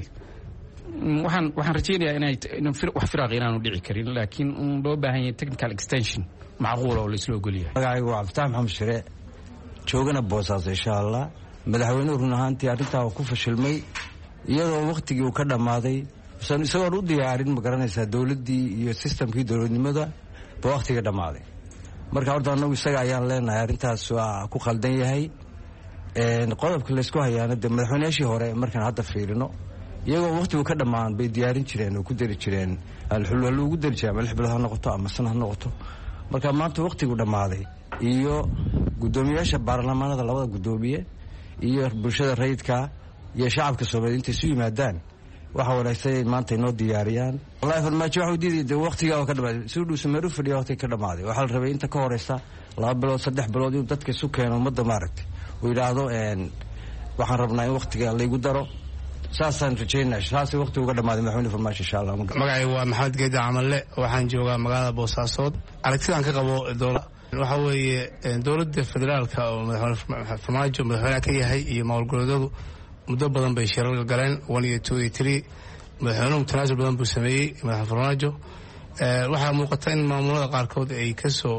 waxaan rajaynayaa in wax firaaq inaanu dhici karin, laakiin loo baahan yahay technical extension macquul oo la isla ogol yahay. magacaygu waa Cabditax Maxamed Shire, joogana Boosaaso insha Allah. madaxweynuhu run ahaantii arrintaa ku fashilmay iyadoo waqtigii uu ka dhammaaday, isagoon u diyaarin ma garanaysaa dowladdii iyo sistamkii dowladnimada ba waqtiga dhammaaday. marka horta annagu isaga ayaan leenahay arrintaas waa ku khaldan yahay. qodobka laysku hayaana dee madaxweynayaashii hore markaan hadda fiirino iyagoo waqtigu ka dhammaan bay diyaarin jireen oo ku dari jireen alxulwalo ugu dari jireen ama 6 bilood ha noqoto ama sana ha noqoto. marka maanta waqtigu dhammaaday iyo guddoomiyaasha baarlamaanada, labada guddoomiye iyo bulshada rayidka iyo shacabka Soomaaliyeed intay isu yimaadaan waxa wanaagsan maanta inoo diyaariyaan. wallahi farmaajo waxa uu diiday waqtiga oo ka dhamaaday, si uu sameeyo fadhiyo waqtiga ka dhamaaday. waxa la rabay inta ka horeysa 2 bilood 3 bilood inuu dadka isu keeno ummadda maaragtay uu yiraahdo waxaan rabnaa in waqtiga la igu daro. saasaan rajaynaa saasi waqti uga dhamaaday madaxweyne farmaajo insha Allah. magacaygu waa Maxamed Geedi Camalle, waxaan joogaa magaalada Boosaaso. aragtidaan ka qabo waxa weeye dowladda federaalka oo madaxweyne farmaajo madaxweyne ka yahay iyo maamul-goboleedyadu muddo badan bay shirar galeen 1 iyo 2 iyo 3. madaxweynuhu tanaasul badan buu sameeyey madaxweyne farmaajo. waxaa muuqata in maamulada qaarkood ay ka soo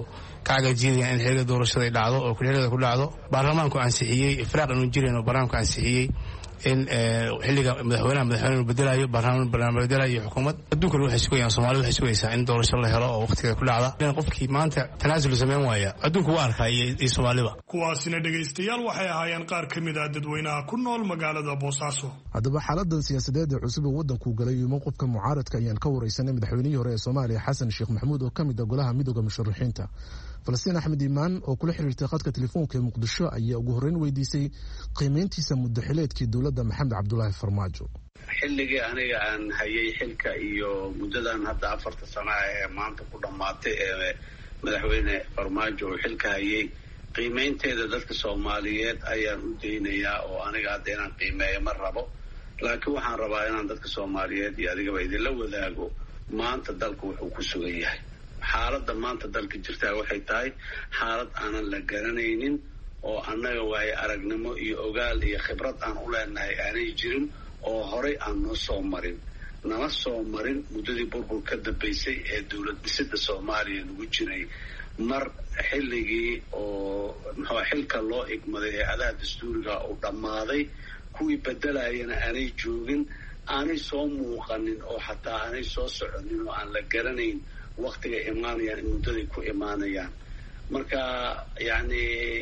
ka cagajiidayaan in xilliga doorashada ay dhacdo oo xilligeeda ku dhacdo baarlamaanku ansixiyey firaaq inuu jireen oo baarlamaanku ansixiyey in xilliga madaxweyne bedelayo barnaamij bedelayo iyo xukuumad adduunka waxay sugayaan Soomaaliya waxay sugaysaa in doorasho la helo oo waqtigeeda ku dhacda in qofkii maanta tanaasul sameyn waaya adduunku waa arkay iyo Soomaaliba kuwaasina dhageystayaal waxay ahaayeen qaar ka mid ah dadweynaha ku nool magaalada Boosaaso haddaba xaaladan siyaasadeed ee cusub ee waddanku galay iyo mowqifka mucaaradka ayaan ka wareysanay madaxweynihii hore ee Soomaaliya Xasan Sheekh Maxamuud oo ka mid ah golaha midowga musharaxiinta Falastiin Axmed Iimaan oo kula xiriirtay khadka telefoonka ee Muqdisho ayaa ugu horreyn weydiisay qiimeyntiisa muddaxileedkii dowladda Maxamed Cabdullaahi Farmaajo xilligii aniga aan hayay xilka iyo muddadan hadda 4 sano ee maanta ku dhamaatay ee madaxweyne Farmaajo uu xilka hayay qiimeynteeda dadka Soomaaliyeed ayaan u daynayaa oo aniga hadda inaan qiimeeyo ma rabo laakiin waxaan rabaa inaan dadka Soomaaliyeed iyo adigaba idinla wadaago maanta dalku wuxuu ku sugan yahay xaaladda maanta dalka jirta waxay tahay xaalad aanan la garanaynin oo annaga waay aragnimo iyo ogaal iyo khibrad aan u leenahay aanay jirin oo horey aan noo soo marin nama soo marin muddadii burbur ka dambeysay ee dowlad dhisida Soomaaliya lagu jiray mar xilligii oo xilka loo igmaday ee adaha dastuuriga uu dhammaaday kuwii bedelayana aanay joogin aanay soo muuqanin oo xataa aanay soo soconin oo aan la garanayn waqtiga imaanayaan in muddaday ku imaanayaan marka yacni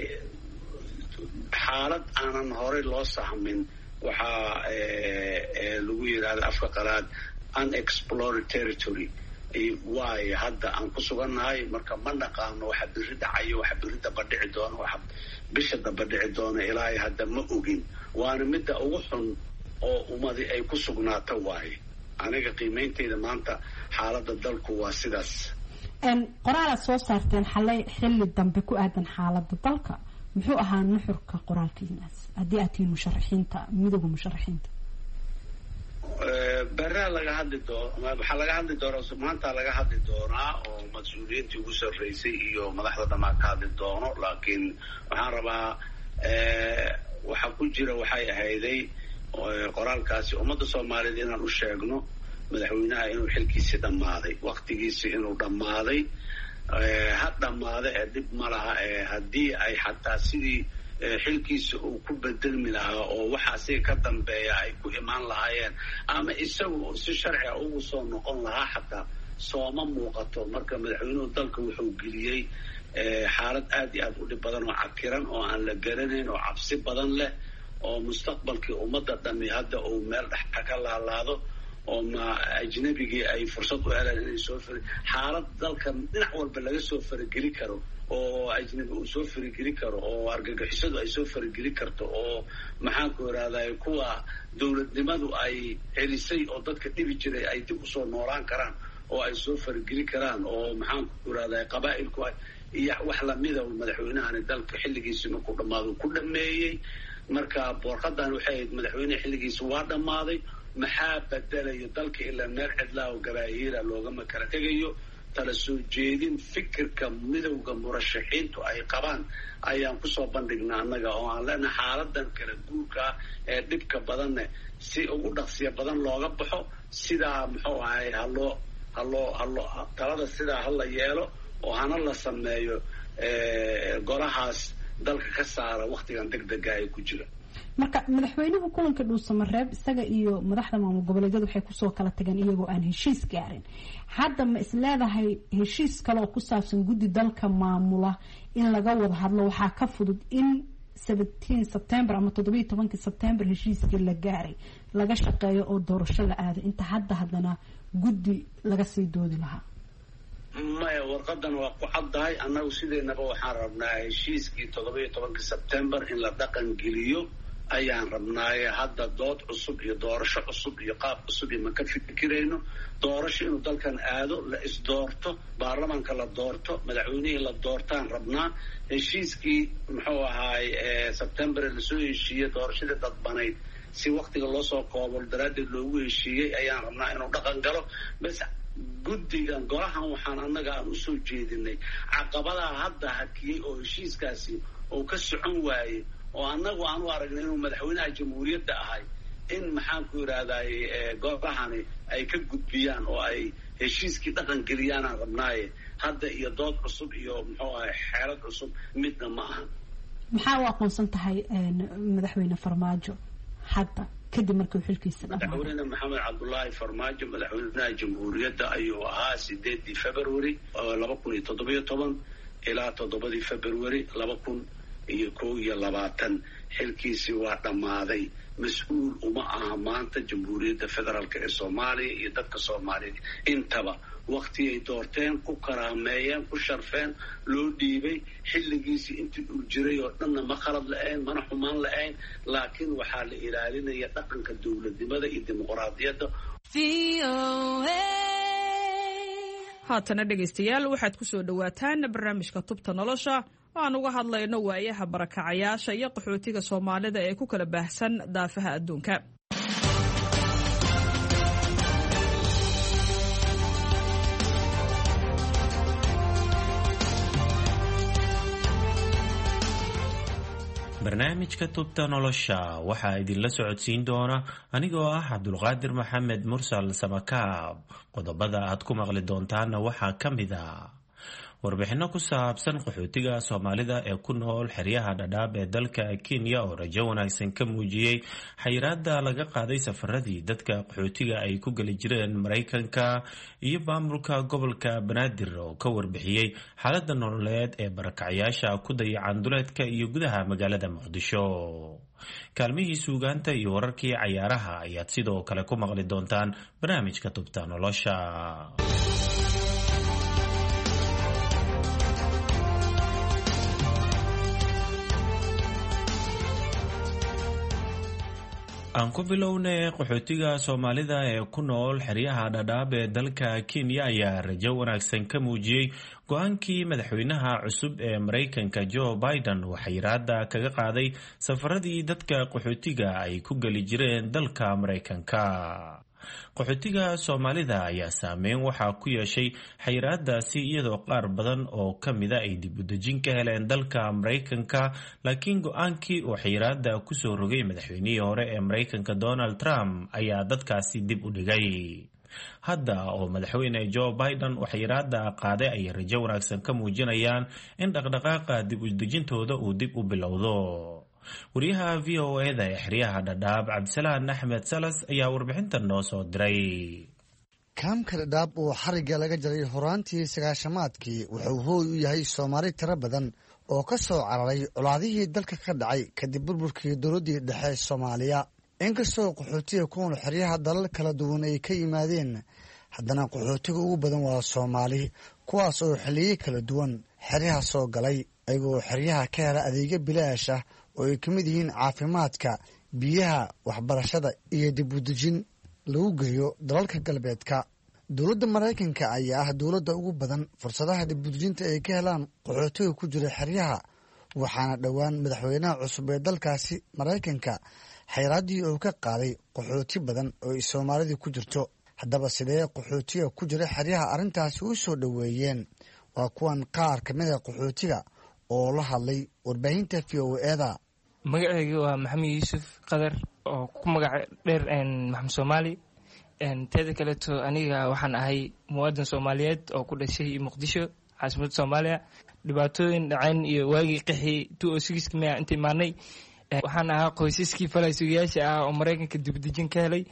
xaalad aanan horey loo sahmin waxaa lagu yidhahda afka qalaad unexplored territory waayo hadda aan ku sugannahay marka ma naqaano waxa berri dhacayo waxa berri daba dhici doono waxa bisha daba dhici doono ilaahay hadda ma ogin waana midda ugu xun oo ummadi ay ku sugnaato waaye aniga qiimeynteyda maanta xaaladda dalku waa sidaas qoraalaad soo saarteen xilli dambe ku aadan xaaladda dalka muxuu ahaa nuxurka qoraalkiinaas haddii aad tihiin musharaxiinta midowga musharaxiinta berraa laga hadli doono waxaa laga hadli doonaa maanta laga hadli doonaa oo mas-uuliyiintii ugu sarreysay iyo madaxda dhammaan ka hadli doono laakiin waxaan rabaa waxa ku jira waxay ahayday qoraalkaasi ummadda Soomaaliyeed inaan u sheegno madaxweynaha inuu xilkiisii dhammaaday waqtigiisii inuu dhammaaday ha dhammaada ee dib ma laha haddii ay xataa sidii xilkiisa uu ku bedelmi lahaa oo waxa asiga ka dambeeya ay ku imaan lahaayeen ama isagu si sharci ah ugu soo noqon lahaa xataa sooma muuqato marka madaxweynuhu dalka wuxuu geliyey xaalad aad iyo aad u dhib badan oo cakiran oo aan la garanayn oo cabsi badan leh oo mustaqbalkii ummadda dhami hadda uu meel dhex ka laalaado oo ma ajnabigii ay fursad u helaan inay soo xaalad dalka dhinac walba laga soo farageli karo oo ajnabi uu soo farageli karo oo argagixisadu ay soo farageli karto oo maxaan ku yidhahdaa kuwa dowladnimadu ay celisay oo dadka dhibi jiray ay dib usoo noolaan karaan oo ay soo farageli karaan oo maxaan ku yidhahdaa qabaa'ilku iyo wax lamida madaxweynahani dalka xilligiisii markuu dhammaado ku dhameeyey marka boorqadan waxay ahayd madaxweyne xilligiisa waa dhammaaday maxaa bedelayo dalka ilaa meel cidlaa oo gabaahiira loogama kala tegayo tala soo jeedin fikirka midowga murashaxiintu ay qabaan ayaan kusoo bandhignaa annaga oo aan leenahay xaaladan kala guurka ee dhibka badanne si ugu dhaqsiya badan looga baxo sidaa muxuu ahay haloo talada sidaa hala yeelo oo hana la sameeyo golahaas dalka ka saara waqtigan degdega ay ku jira marka madaxweynuhu kulanka dhuusamareeb isaga iyo madaxda maamul goboleedyada waxay kusoo kala tageen iyagoo aan heshiis gaarin hadda ma isleedahay heshiis kale oo ku saabsan guddi dalka maamula in laga wada hadlo waxaa ka fudud in 17 September ama 17 September heshiiskii la gaaray laga shaqeeyo oo doorasho la aado inta haddana guddi laga sii doodi lahaa maya warqadan waa ku caddahay annagu sideennaba waxaan rabnaa heshiiskii 17 September in la dhaqan geliyo ayaan rabnaaye hadda dood cusub iyo doorasho cusub iyo qaab cusub iyo ma ka fikirayno doorasho inuu dalkan aado la isdoorto baarlamaanka la doorto madaxweynihii la doortaan rabnaa heshiiskii muxuu ahaay September lasoo heshiiyey doorashadii dadbanayd si waqtiga loo soo koobo daraaddeed loogu heshiiyey ayaan rabnaa inuu dhaqan galo bas guddigan golahan waxaan annaga aan usoo jeedinay caqabadaha hadda hakiyey oo heshiiskaasi uu ka socon waayey oo annagu aan u aragnay inuu madaxweynaha jamhuuriyadda ahay in maxaan ku yidhaahday goobahani ay ka gudbiyaan oo ay heshiiskii dhaqan geliyaanaan rabnaaye hadda iyo dood cusub iyo muxuu ahay xeelad cusub midna ma aha. maxaa u aqoonsan tahay madaxweyne farmaajo hadda kadib markii uu xilkiisa dhamaaday? madaxweyne maxamed cabdulaahi farmaajo madaxweynaha jamhuuriyadda ayuu ahaa 8 February 2017 ilaa 7 February 2021. xilkiisii waa dhammaaday. mas-uul uma aha maanta jamhuuriyadda federaalk ee Soomaaliya iyo dadka Soomaaliyeed intaba waqti ay doorteen ku karaameeyeen ku sharfeen loo dhiibay xilligiisii intii uu jiray oo dhanna ma khalad la-ayn mana xumaan la-ayn laakiin waxaa la ilaalinaya dhaqanka dowladnimada iyo dimuqraadiyadda. haatana dhegaystayaal waxaad ku soo dhowaataan barnaamijka tubta nolosha aan uga hadlayno waayaha barakacayaasha iyo qaxootiga Soomaalida ee ku kala baahsan daafaha adduunka. barnaamijka tubta nolosha waxaa idinla socodsiin doona anigoo ah Cabdulqaadir Maxamed Mursal Samakaab. qodobada aad ku maqli doontaana waxaa ka mid ah warbixino ku saabsan qaxootiga Soomaalida ee ku nool xeryaha Dadaab ee dalka Kenya oo rajo wanaagsan ka muujiyay xayiraadda laga qaaday safaradii dadka qaxootiga ay ku gali jireen Mareykanka, iyo maamulka gobolka Banaadir oo ka warbixiyay xaaladda nololeed ee barakacayaasha ku dayacan duleedka iyo gudaha magaalada Muqdisho. kaalmihii suugaanta iyo wararkii cayaaraha ayaad sidoo kale ku maqli doontaan barnaamijka tubta nolosha. aan ku bilownay qaxootiga Soomaalida ee ku nool xeryaha Dadaab ee dalka Kenya ayaa rajo wanaagsan ka muujiyay go-aankii madaxweynaha cusub ee Mareykanka Joe Biden oo xayiraadda kaga qaaday safaradii dadka qaxootiga ay ku gali jireen dalka Mareykanka. qaxootiga Soomaalida ayaa saameyn waxaa ku yeeshay xayiraadaasi iyadoo qaar badan oo ka mida ay dib u dejin ka heleen dalka Mareykanka, laakiin go-aankii uu xayiraadda ku soo rogay madaxweynihii hore ee Mareykanka Donald Trump ayaa dadkaasi dib u dhigay. hadda oo madaxweyne Joe Biden uu xayiraadda qaaday ay rajo wanaagsan ka muujinayaan in dhaqdhaqaaqa dib u dejintooda uu dib u bilowdo. wariyaha VOA-da ee xeryaha Dadaab Cabdisalaan Axmed Salas ayaa warbixintan noo soo diray. kaamka Dadaab oo xariga laga jaray horaantii 90-maadkii wuxuu hooy u yahay Soomaali tiro badan oo ka soo cararay colaadihii dalka ka dhacay kadib burburkii dowladdii dhexe Soomaaliya. inkastoo qaxootiga ku nool xeryaha dalal kala duwan ay ka yimaadeen, haddana qaxootiga ugu badan waa Soomaali, kuwaas oo xilliyo kala duwan xeryaha soo galay ayagoo xeryaha ka hela adeegyo bilaash ah oo ay ka mid yihiin caafimaadka, biyaha, waxbarashada iyo dib u dejin lagu geeyo dalalka galbeedka. dowladda Mareykanka ayaa ah dowladda ugu badan fursadaha dib u dejinta ay ka helaan qaxootiga ku jira xeryaha, waxaana dhowaan madaxweynaha cusub ee dalkaasi Mareykanka xayiraaddii uu ka qaaday qaxooti badan oo ay Soomaalida ku jirto. haddaba sidee qaxootiga ku jira xeryaha arrintaasi u soo dhoweeyeen? waa kuwan qaar ka mid a qaxootiga oo la hadlay warbaahinta VOA-da. magacayga waa Maxamed Yuusuf Qadar oo ku magac dheer Maxamed Soomaali. teeda kaleeto aniga waxaan ahay muwaadin Soomaaliyeed oo ku dhashay Muqdisho, caasimadda Soomaaliya. dhibaatooyin dhaceen iyo waagii qixii 2006 ma inta imaanay. waxaan ahaa qoysaskii falaysugayaasha ah oo Mareykanka dib u dejin ka helay.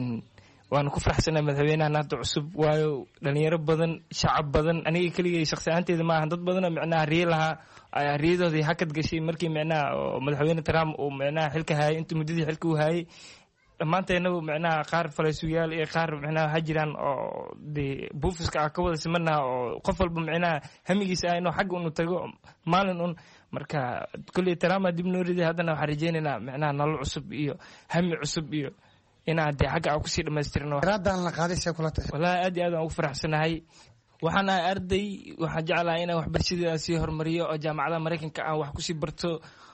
waana ku faraxsanahay madaxweynaha hadda cusub, waayo dhalinyaro badan, shacab badan, aniga keligay shakhsi ahaanteeda maahan, dad badan oo micnaha riyo lahaa riyadoodii hakad gashay markii micnaha madaxweyne Trump uu micnaha xilka hayay, intii muddadii xilka uu hayay. dhammaanteennaba micnaha qaar falaysugayaal iyo qaar micnaha waxaa jiraan oo dee buufiska ah ka wada simanaha oo qof walba micnaha hamigiisa ah inuu xagga unu tago maalin un. marka kolley Trump dib noo riday, haddana waxaan rajaynaynaa micnaha nolol cusub iyo hami cusub iyo inaan dee xagga aan kusii dhammaystirno. xayiraaddan la qaaday see kula tahay? wallaahi aad iyo aad aan ugu faraxsanahay. waxaan ahay arday, waxaan jeclahay inaan waxbarashadeeda sii horumariyo oo jaamacadaha Mareykanka aan wax kusii barto.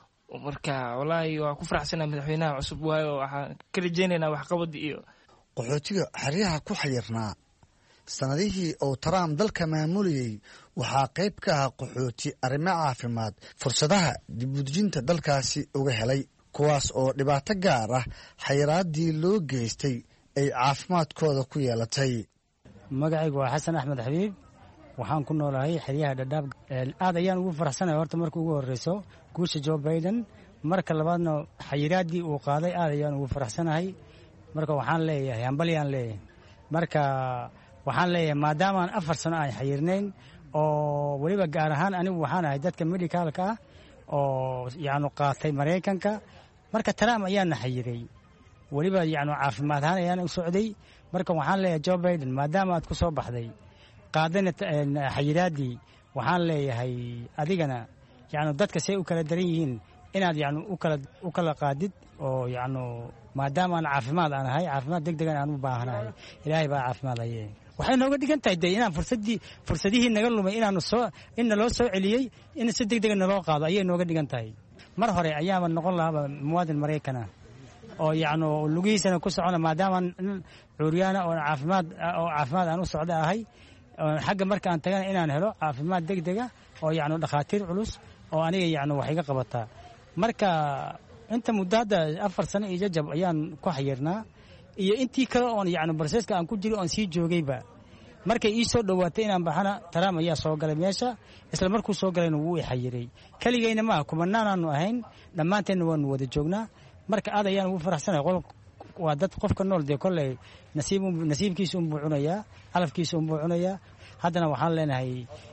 marka wallaahi waa ku faraxsanahay madaxweynaha cusub, waayo waxaan ka rajaynaynaa waxqabad iyo qaxootiga xeryaha ku xayirnaa sanadihii uu Trump dalka maamulayay waxaa qayb ka ah qaxooti arrimo caafimaad fursadaha dib u dejinta dalkaasi uga helay. kuwaas oo dhibaato gaar ah xayiraadii loo geystay ay caafimaadkooda ku yeelatay. magacaygu waa xasan axmed xabiib, waxaan ku noolahay xeryaha dhadhaab. aad ayaan ugu faraxsanahay horta marka ugu horreyso guusha Joe Biden, marka labaadna xayiraadii uu qaaday aad ayaan ugu faraxsanahay. marka waxaan leeyahay hambalyaan leeyahay. marka waxaan leeyahay maadaama aan 4 sano aan xayirnayn oo waliba gaar ahaan anigu waxaan ahay dadka medicalka ah oo qaatay Mareykanka, marka Trump ayaan xayiray waliba caafimaad ahaan ayaan u socday. marka waxaan leeyahay Joe Biden maadaama aad ku soo baxday qaadana xayiraadii, waxaan leeyahay adigana dadka say u kala daran yihiin inaad u kala qaadid oo maadaama aan caafimaad aan ahay, caafimaad degdegan aan u baahanahay, ilaahay baa caafimaad haye. waxay nooga dhigan tahay inaan fursadihii naga lumay in naloo soo celiyey in si degdega naloo qaado ayay nooga dhigan tahay. mar hore ayaaba noqon lahaaba muwaadin Maraykana oo lugihiisana ku socona maadaama cuuryaana oo caafimaad aan u socda ahay. xagga marka aan tagana inaan helo caafimaad degdega oo dhakhaatiir culus oo aniga wax iga qabataa. marka inta muddada 4 sano iyo jajab ayaan ku xayirnaa iyo intii kale oon barseeska aan ku jiro oon sii joogayba. markay ii soo dhawaatay inaan baxana Trump ayaa soo galay meesha, isla markuu soo galayna wuu i xayiray. kaligayna ma kumanaanaanu ahayn, dhammaanteedna waanu wada joognaa. marka aad ayaan ugu faraxsanahay. waa dad qofka nool dee kolley nasiibkiisa unbuu cunayaa, calafkiisa unbuu cunayaa. haddana waxaan leenahay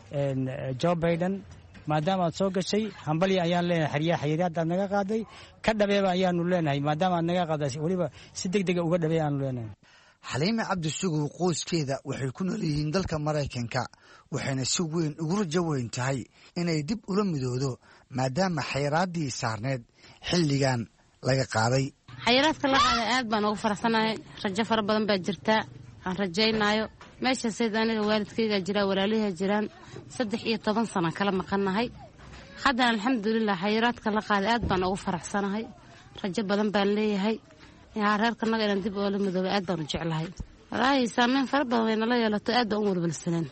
Joe Biden maadaama aad soo gashay hambalya ayaan leenahay. xayiraad aad naga qaaday ka dhabeeba ayaanu leenahay, maadaama aad naga qaaday waliba si degdega uga dhabeey aanu leenahay. xaliime cabdi sugow qoyskeeda waxay ku nool yihiin dalka Maraykanka, waxayna si weyn ugu rajo weyn tahay inay dib ula midoodo maadaama xayiraadii saarneed xilligan laga qaaday. xayiraadka la qaaday aad baan ugu faraxsanahay. rajo fara badan baa jirta, aan rajaynayo meesha sida aniga waalidkayga jira, walaalihii jiraan 13 sano kala maqanahay. haddana alxamdulillaah xayiraadka la qaaday aad baan ugu faraxsanahay. rajo badan baan leeyahay reerkanaga inaan dib oola midoobo aad baan u jeclahay. walaahi saameyn fara badan way nala yeelato, aad baan u walwalsaneen.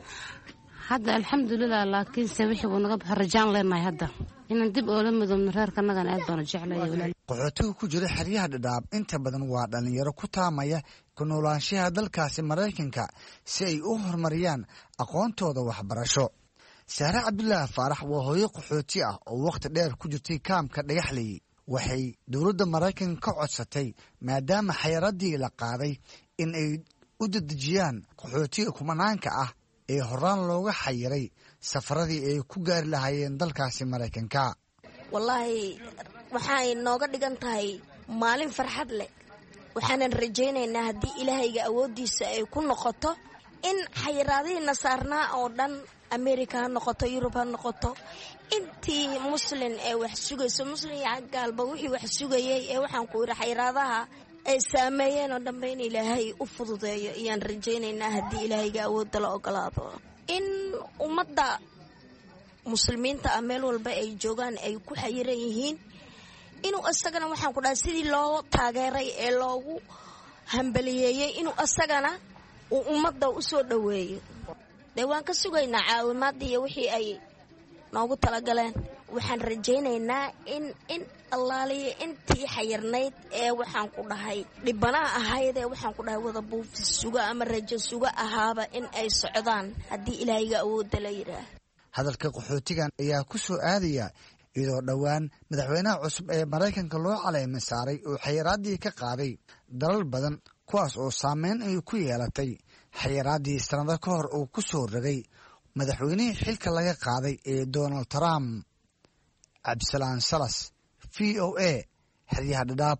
hadda alxamdulillaah laakiinse wixii uu naga baxo rajaan leenahay hadda inaan dib oola midoobno reerkanagana aad baan u jeclahay. qaxootiga ku jira xeryaha dhadhaab inta badan waa dhalinyaro ku taamaya ku noolaanshaha dalkaasi Maraykanka si ay u horumariyaan aqoontooda waxbarasho. Saare Cabdulaahi Faarax waa hooyo qaxooti ah oo waqti dheer ku jirtay kaamka Dhagaxley. waxay dowladda Maraykanka ka codsatay maadaama xayiraadii la qaaday in ay u dedejiyaan qaxootiga kumanaanka ah ee horaan looga xayiray safaradii ay ku gaari lahaayeen dalkaasi Maraykanka. wallaahi waxay nooga dhigan tahay maalin farxad leh. waxaanan rajaynaynaa haddii ilaahayga awoodiisa ay ku noqoto in xayiraadihiina saarnaa oo dhan Amerika ha noqoto, Yurub ha noqoto, intii muslin ee wax sugayso, muslin iyo gaalba wixii wax sugayay ee waxaan ku yiri xayiraadaha ay saameeyeen oo dhanba in ilaahay u fududeeyo iyaan rajaynaynaa haddii ilaahayga awoodda la ogolaado. in ummadda muslimiinta ah meel walba ay joogaan ay ku xayiran yihiin, inuu asagana waxaan ku dhahay sidii loo taageeray ee loogu hambaliyeeyey inuu asagana uu ummadda u soo dhoweeyo. dee waan ka sugaynaa caawimaad iyo wixii ay noogu talagaleen. waxaan rajaynaynaa in allaaliya intii xayirnayd ee waxaan ku dhahay dhibanaha ahayd ee waxaan ku dhahay wada buufi suga ama rajo suga ahaaba in ay socdaan haddii ilaahayga awoodda la yidhaah. hadalka qaxootigan ayaa ku soo aadaya iyadoo dhowaan madaxweynaha cusub ee Maraykanka loo caleema saaray oo xayiraadii ka qaaday dalal badan kuwaas oo saameyn ay ku yeelatay xayiraadii sanado ka hor uu ku soo rogay madaxweynihii xilka laga qaaday ee Donald Trump. Cabdisalaan Salas, VOA, xeryaha dhadhaab.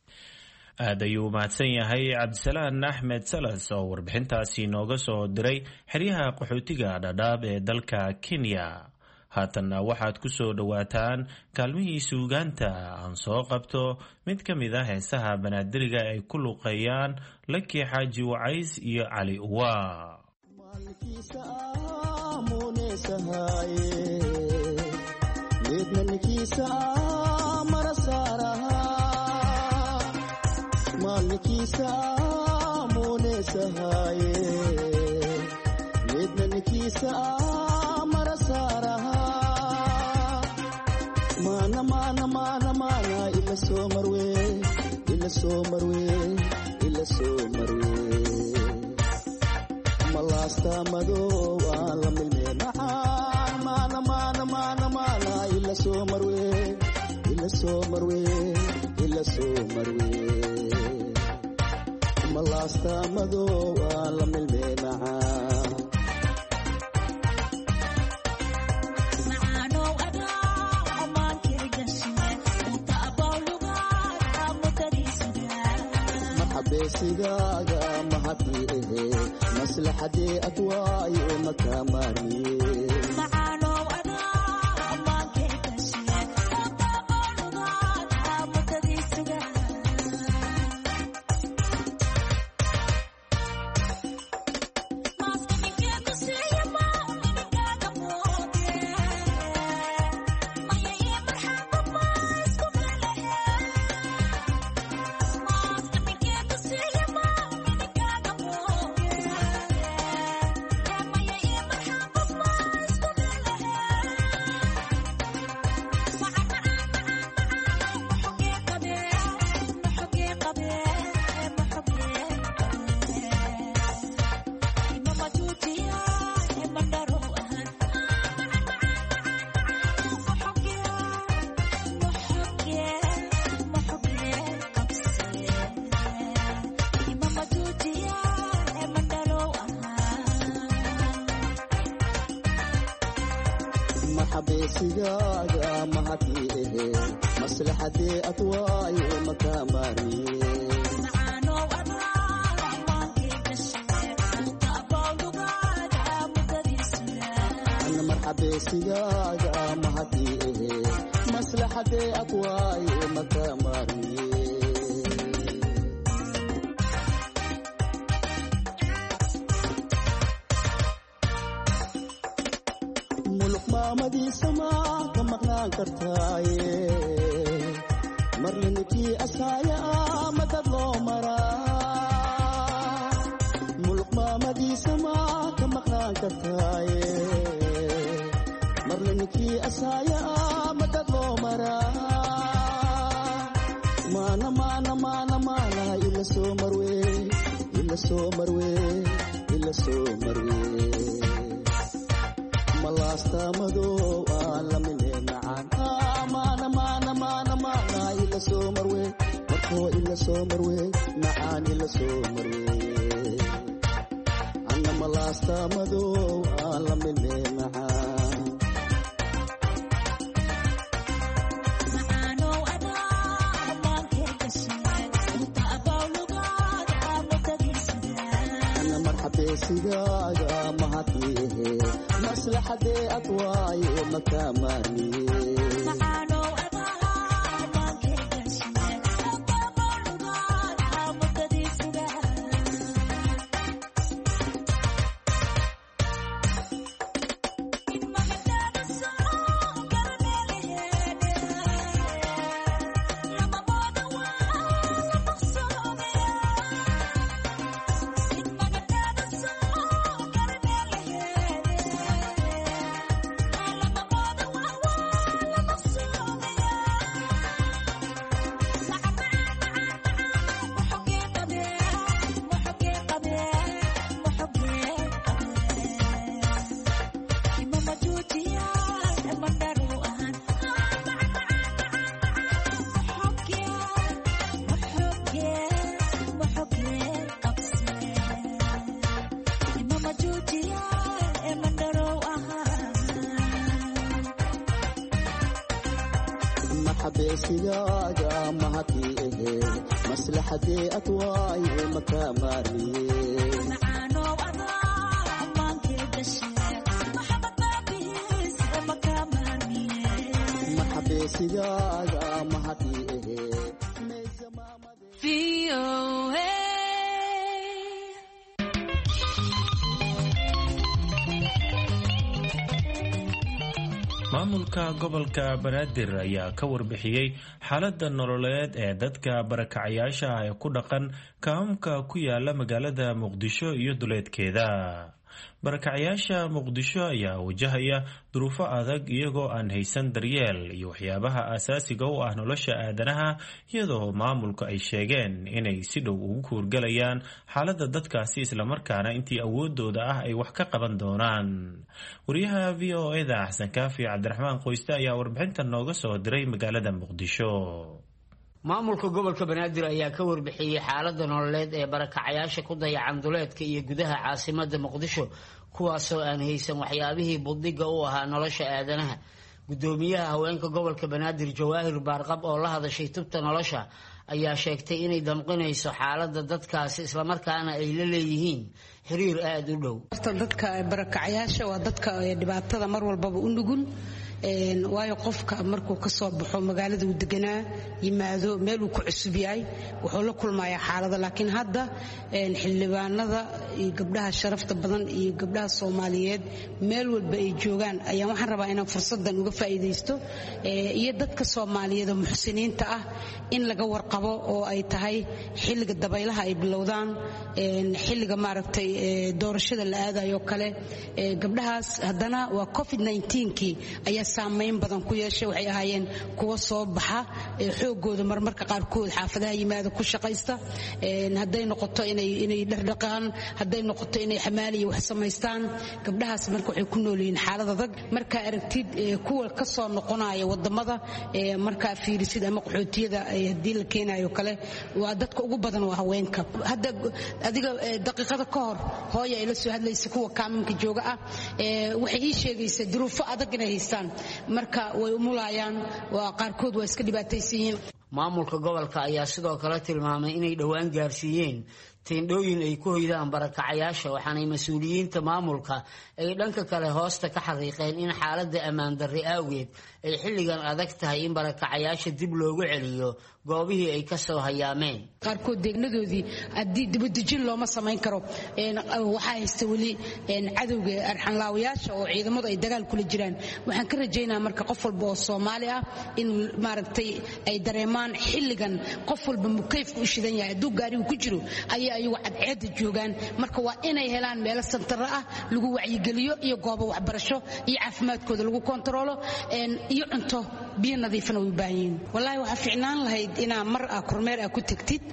aad ayuu mahadsan yahay Cabdisalaan Axmed Salas oo warbixintaasi nooga soo diray xeryaha qaxootiga dhadhaab ee dalka Kenya. haatanna waxaad ku soo dhawaataan kaalmihii suugaanta. aan soo qabto mid ka mid ah heesaha banaadiriga ay ku luqeeyaan Laki Xaaji Wacays iyo Cali Uwa. mana ila soo marwey ila soo marwey malaasta madow aan la milmee macaan maana maana maana maana ila soo marwey ila soo marwey ila soo marwey malaasta madow aan la milmee macaan beesigaaga mahadii ehe maslaxadee adwaayo makamaarmiye beesigaaga mahadii ehe maslaxadee adwaayo makamaarmiye beesigaaga mahadii ehe maslaxadee adwaayo makamaarmiye maamadiisa maa ka maqnaan kartaaye marle ninkii asaaya ah madad loo maraa mulk maamadiisa maa ka maqnaan kartaaye marle ninkii asaaya ah madad loo maraa maana maana maana maana ila soo marwey ila soo marwey ila soo marwey malaasta madow aan la milmee macaan maana maana maana maana ila soo marwey markoo ila soo marwey macaan ila soo marwey anna malaasta madow aan la milmee macaan anna marxabeesigaaga mahadii ehe maslaxadee adwaayo makamaarmiye beesigaaga mahadii ehe maslaxadee adwaayo makamaarmiye beesigaaga mahadii ehe maamulka gobolka banaadir ayaa ka warbixiyey xaaladda nololeed ee dadka barakacayaasha ah ee ku dhaqan kaamka ku yaala magaalada muqdisho iyo duleedkeeda barakacayaasha muqdisho ayaa wajahaya duruufo adag iyagoo aan haysan daryeel iyo waxyaabaha aasaasiga u ah nolosha aadanaha, iyadoo maamulka ay sheegeen inay si dhow ugu kuurgalayaan xaaladda dadkaasi islamarkaana intii awoodooda ah ay wax ka qaban doonaan. wariyaha v o eda xasan kaafi cabdiraxmaan qoyste ayaa warbixintan nooga soo diray magaalada muqdisho. maamulka gobolka banaadir ayaa ka warbixiyey xaaladda nololeed ee barakacayaasha ku dayacan duleedka iyo gudaha caasimadda muqdisho, kuwaasoo aan haysan waxyaabihii buddiga u ahaa nolosha aadanaha. gudoomiyaha haweenka gobolka banaadir jawaahir baarqab oo la hadashay tubta nolosha ayaa sheegtay inay damqinayso xaaladda dadkaasi islamarkaana ay la leeyihiin xiriir aada u dhow. dadka barakacayaasha waa dadka dhibaatada mar walbaba u nugul, waayo qofka markuu ka soo baxo magaalada uu deganaa yimaado meel uu ku cusub yahay wuxuu la kulmayaa xaalada. laakiin hadda xildhibaanada iyo gabdhaha sharafta badan iyo gabdhaha Soomaaliyeed meel walba ay joogaan ayaan waxaan rabaa inaan fursadan uga faa'iideysto iyo dadka Soomaaliyeed oo muxsiniinta ah in laga warqabo oo ay tahay xilliga dabaylaha ay bilowdaan, xilliga maaragtay doorashada la aadayo kale. gabdhahaas haddana waa COVID-19kii ayaa saameyn badan ku yeeshay. waxay ahaayeen kuwa soo baxa xoogooda marmarka qaarkood xaafadaha yimaada ku shaqaysta, hadday noqoto inay dhardhaqaan, hadday noqoto inay xamaaliya wax samaystaan. gabdhahaas marka waxay ku nool yihiin xaalad adag. markaa aragtid kuwa ka soo noqonaya wadamada markaa fiirisid ama qaxootiyada haddii la keenayo kale, waa dadka ugu badan waa haweenka. hadda adiga daqiiqada ka hor hooya ay la soo hadlaysa kuwa kaaminka jooga ah, waxay ii sheegaysaa duruufo adag inay haystaan, marka way umulayaan, waa qaarkood waa iska dhibaataysan yihiin. maamulka gobolka ayaa sidoo kale tilmaamay inay dhowaan gaarsiiyeen teendhooyin ay ku hoydaan barakacayaasha, waxaanay mas-uuliyiinta maamulka ay dhanka kale hoosta ka xaqiiqeen in xaaladda ammaan darri awgeed ay xilligan adag tahay in barakacayaasha dib loogu celiyo goobihii ay ka soo hayaameen. qaarkood deegnadoodii haddii dibadejin looma samayn karo, waxaa haysta weli cadowga arxanlaawayaasha oo ciidamadu ay dagaal kula jiraan. waxaan ka rajaynaa marka qof walba oo Soomaali ah in maaragtay ay dareemaan xilligan qof walba mukayfku u shidan yahay, hadduu gaarigu ku jiro ayagu cadceeda joogaan. marka waa inay helaan meelo santaro ah lagu wacyigeliyo iyo goobo waxbarasho iyo caafimaadkooda lagu kontaroolo iyo cunto biyo nadiifana way u baahan yihiin. wallaahi waxaa fiicnaan lahayd inaa mar kormeer ku tagtid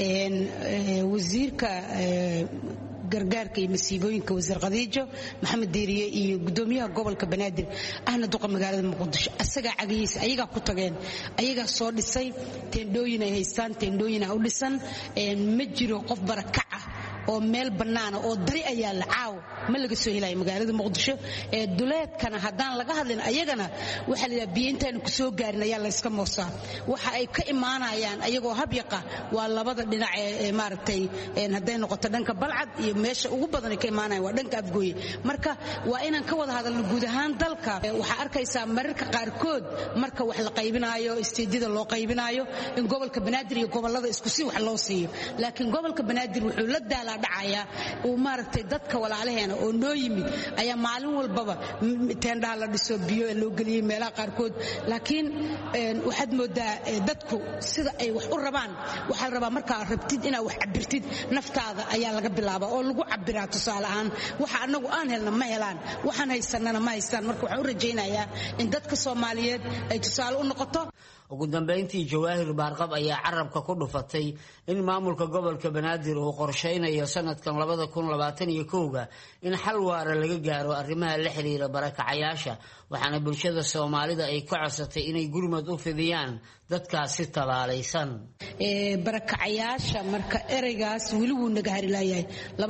wasiirka gargaarka iyo masiibooyinka wasiir Khadiijo Maxamed Diiriye iyo gudoomiyaha gobolka Banaadir ahna duqa magaalada Muqdisho asaga cagiisa ayaga ku tageen, ayaga soo dhisay teendhooyin ay haystaan, teendhooyin u dhisan. ma jiro qof barakac ah oo meel bannaan oo dari ayaa la caaw ma laga soo helay magaalada Muqdisho. duleedkana haddaan laga hadlin ayagana waxa la yiraahdaa biintaan ku soo gaarin ayaa la iska moosaa. waxa ay ka imaanayaan ayagoo habyaqa waa labada dhinac ee maaragtay hadday noqoto dhanka Balcad iyo meesha ugu badan ka imaanayaan waa dhanka Afgooye. marka waa inaan ka wada hadalno guud ahaan dalka. waxa arkaysaa mararka qaarkood marka wax la qaybinayo isteedida loo qaybinayo in gobolka Banaadir iyo gobolada isku si wax loo siiyo, laakiin gobolka Banaadir wuxuu la daalaa dhacaya oo maaragtay dadka walaalaheena oo noo yimid ayaa maalin walbaba teendhaha la dhiso biyo loo geliyay meelaha qaarkood. laakiin waxaad moodaa dadku sida ay wax u rabaan, waxaa la rabaa markaa rabtid inaad wax cabirtid naftaada ayaa laga bilaabaa oo lagu cabiraa. tusaale ahaan waxa anagu aan helna ma helaan, waxaan haysanana ma haystaan. marka waxaan u rajaynayaa in dadka Soomaaliyeed ay tusaale u noqoto. ugu dambeyntii jawaahir baarqab ayaa carabka ku dhufatay in maamulka gobolka Banaadir uu qorsheynayo sanadkan 2021 in xal waara laga gaaro arrimaha la xiriira barakacayaasha, waxaana bulshada Soomaalida ay ka codsatay inay gurmad u fidiyaan dadkaasi tabaalaysan. barakacayaasha marka ereygaas weli wuu naga harilayahay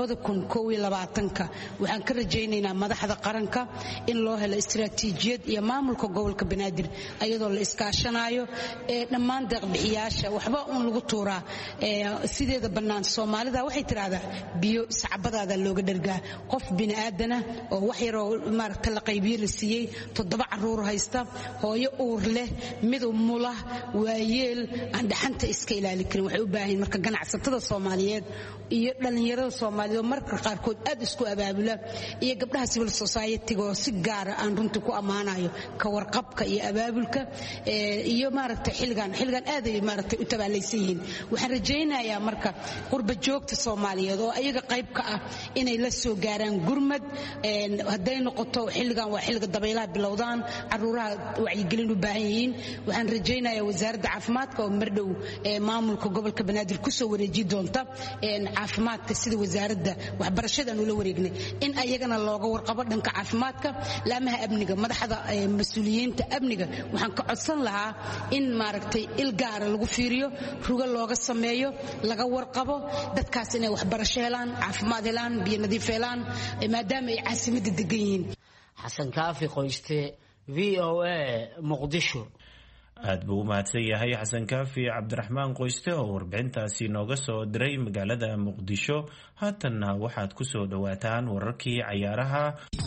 2021 waxaan ka rajaynaynaa madaxda qaranka in loo helo istiraatiijiyad iyo maamulka gobolka Banaadir ayadoo la iskaashanayo dhammaan deeq-bixiyaasha. waxba uun lagu tuuraa sideeda bannaan. Soomaalida waxay tiraahdaa biyo sacbadaada looga dhargaa. qof bini aadana oo wax yar oo maaragtay la qaybiyo la siiyey 7 caruur haysta, hooyo uur leh, mid umula, waayeel aan dhaxanta iska ilaali karin waxay u baahan yihiin marka ganacsatada Soomaaliyeed iyo dhalinyarada Soomaaliyeed marka qaarkood aad isku abaabula iyo gabdhaha civil society-ga oo si gaar ah aan runtii ku amaanayo ka warqabka iyo abaabulka iyo maaragtay xilligan aad ay maaragtay u tabaalaysan yihiin waxaan rajaynayaa marka qurba joogta Soomaaliyeed oo ayaga qayb ka ah inay la soo gaaraan gurmad haday noqoto xilligan waa xilliga dabaylaha bilowdaan caruuraha wacyigelin u baahan yihiin waxaan rajaynayaa wasaaradda caafimaadka oo mardhow maamulka gobolka Banaadir ku soo wareeji doonta caafimaadka sida wasaaradda waxbarashada ula wareegnay in ayagana looga warqabo dhanka caafimaadka laamaha amniga madaxda mas'uuliyiinta amniga waxaan ka codsan lahaa in maaragtay il gaar lagu fiiriyo ruga looga sameeyo laga warqabo dadkaas inay waxbarasho helaan caafimaad helaan biyo nadiif helaan maadaama ay caasimadda degan yihiin xasan kaafi qoyste VOA Muqdisho aad buu u mahadsan yahay xasan kaafi cabdiraxmaan qoyste oo warbixintaasi nooga soo diray magaalada Muqdisho haatanna waxaad ku soo dhawaataan wararkii cayaaraha